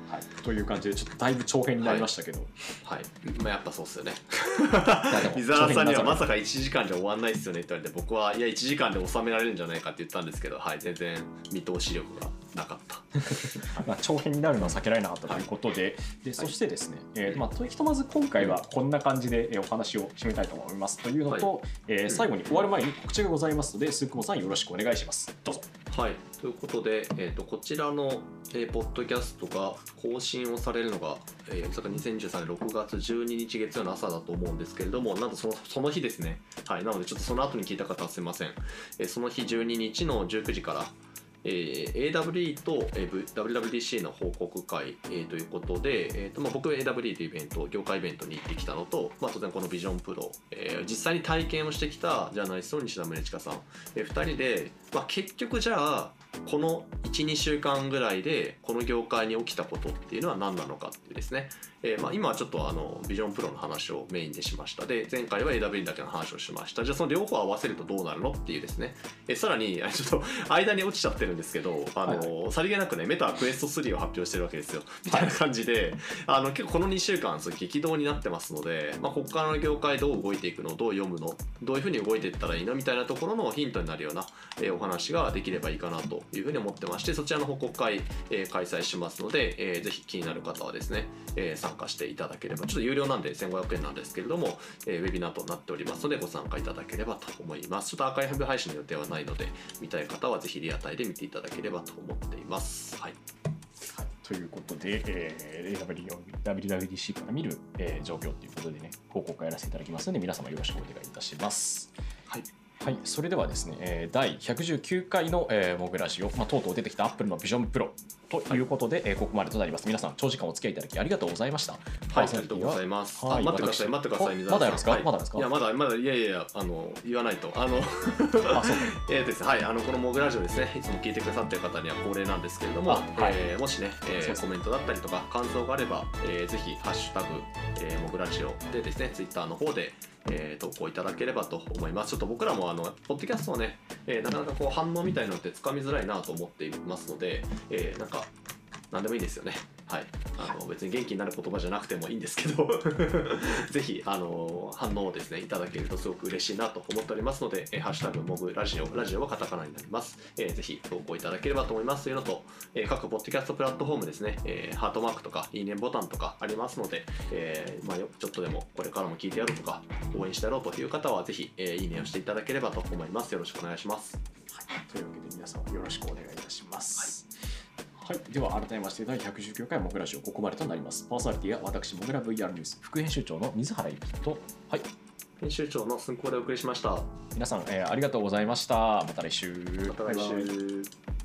はい、という感じでちょっとだいぶ長編になりましたけど、 はい、はい、まあ、やっぱそうっすよね伊沢さんにはまさかいちじかんで終わんないっすよねって言われて、僕はいやいちじかんで収められるんじゃないかって言ったんですけど、はい、全然見通し力がなかったまあ長編になるのは避けられなかったということで、はい、でそしてですね、はい、えーまあ、ひとまず今回はこんな感じでお話を締めたいと思いますというのと、はい、えー、最後に終わる前に告知がございますので、スークモさんよろしくお願いします。どうぞ。 はい、ということで、えー、とこちらの、えー、ポッドキャストが更新をされるのが、えー、にせんじゅうさんねんろくがつじゅうににち月曜の朝だと思うんですけれども、なんとそのその日ですね、はい、なのでちょっとその後に聞いた方はすいません、えー、その日じゅうににちのじゅうくじからえー、エーダブリュー と、えー、ダブリューダブリューディーシー の報告会、えー、ということで、えーとまあ、僕は エーダブリュー というイベント、業界イベントに行ってきたのと、まあ、当然このビジョンプロ、えー、実際に体験をしてきたジャーナリストの西田宗近さん、えー、ふたりで、まあ、結局じゃあこの いちにしゅうかんぐらいでこの業界に起きたことっていうのは何なのかっていうですね、えー、まあ今はちょっとあのビジョンプロの話をメインでしました。で前回は エーダブリュー だけの話をしました。じゃあその両方合わせるとどうなるのっていうですね、えー、さらにちょっと間に落ちちゃってるんですけど、あの、はいはい、さりげなくねメタクエストスリーを発表してるわけですよみたいな感じで、あの結構このにしゅうかん激動になってますので、まあ、ここからの業界どう動いていくの、どう読むの、どういうふうに動いていったらいいのみたいなところのヒントになるような、えー、お話ができればいいかなというふうに思ってまして、そちらの報告会、えー、開催しますので、えー、ぜひ気になる方はですね、えー、参加していただければ、ちょっと有料なんでせんごひゃくえんなんですけれども、えー、ウェビナーとなっておりますのでご参加いただければと思います。ちょっとアーカイブ配信の予定はないので、見たい方はぜひリアタイで見ていただければと思っています。はい、 はい、ということで、えー、ダブリューダブリューダブリューディーシー から見る、えー、状況ということでね、報告会やらせていただきますので、皆様よろしくお願いいたします。はいはい、それではですね、だいひゃくじゅうきゅうかいの、えー、モグラジオ、まあ、とうとう出てきた Apple のビジョンプロということで、はい、えー、ここまでとなります。皆さん長時間お付き合いいただきありがとうございました。はい、 ありがとうございます。はい、待ってください、待ってください。 まだやるんですか？ はい、 まだですか？ いやまだまだいやいやいや、あの言わないとあのあそうえーですね、はい、あのこのモグラジオですね、いつも聞いてくださっている方には恒例なんですけれども、はい、えー、もしね、えー、コメントだったりとか感想があれば、えー、ぜひハッシュタグ、えー、モグラジオでですね、ツイッターの方でえー、投稿いただければと思います。ちょっと僕らもあのポッドキャストをね、えー、なかなかこう反応みたいなのってつかみづらいなと思っていますので、えー、なんか何でもいいですよね。はい、あの別に元気になる言葉じゃなくてもいいんですけどぜひあの反応をですねいただけるとすごく嬉しいなと思っておりますので、えー、ハッシュタグモグラジオ、ラジオはカタカナになります、えー、ぜひ投稿いただければと思いますというのと、えー、各ポッドキャストプラットフォームですね、えー、ハートマークとかいいねボタンとかありますので、えーまあ、ちょっとでもこれからも聞いてやろうとか応援してやろうという方はぜひ、えー、いいねをしていただければと思います。よろしくお願いします。 はい、というわけで皆さんよろしくお願いいたします。はい、はい、では改めましてだいひゃくじゅうきゅうかいモグラジオここまでとなります。パーソナリティは私モグラ ブイアール ニュース副編集長の水原ゆきと、はい、 編集長の寸法でお送りしました。 皆さん、えー、ありがとうございました。また来週。 また来週。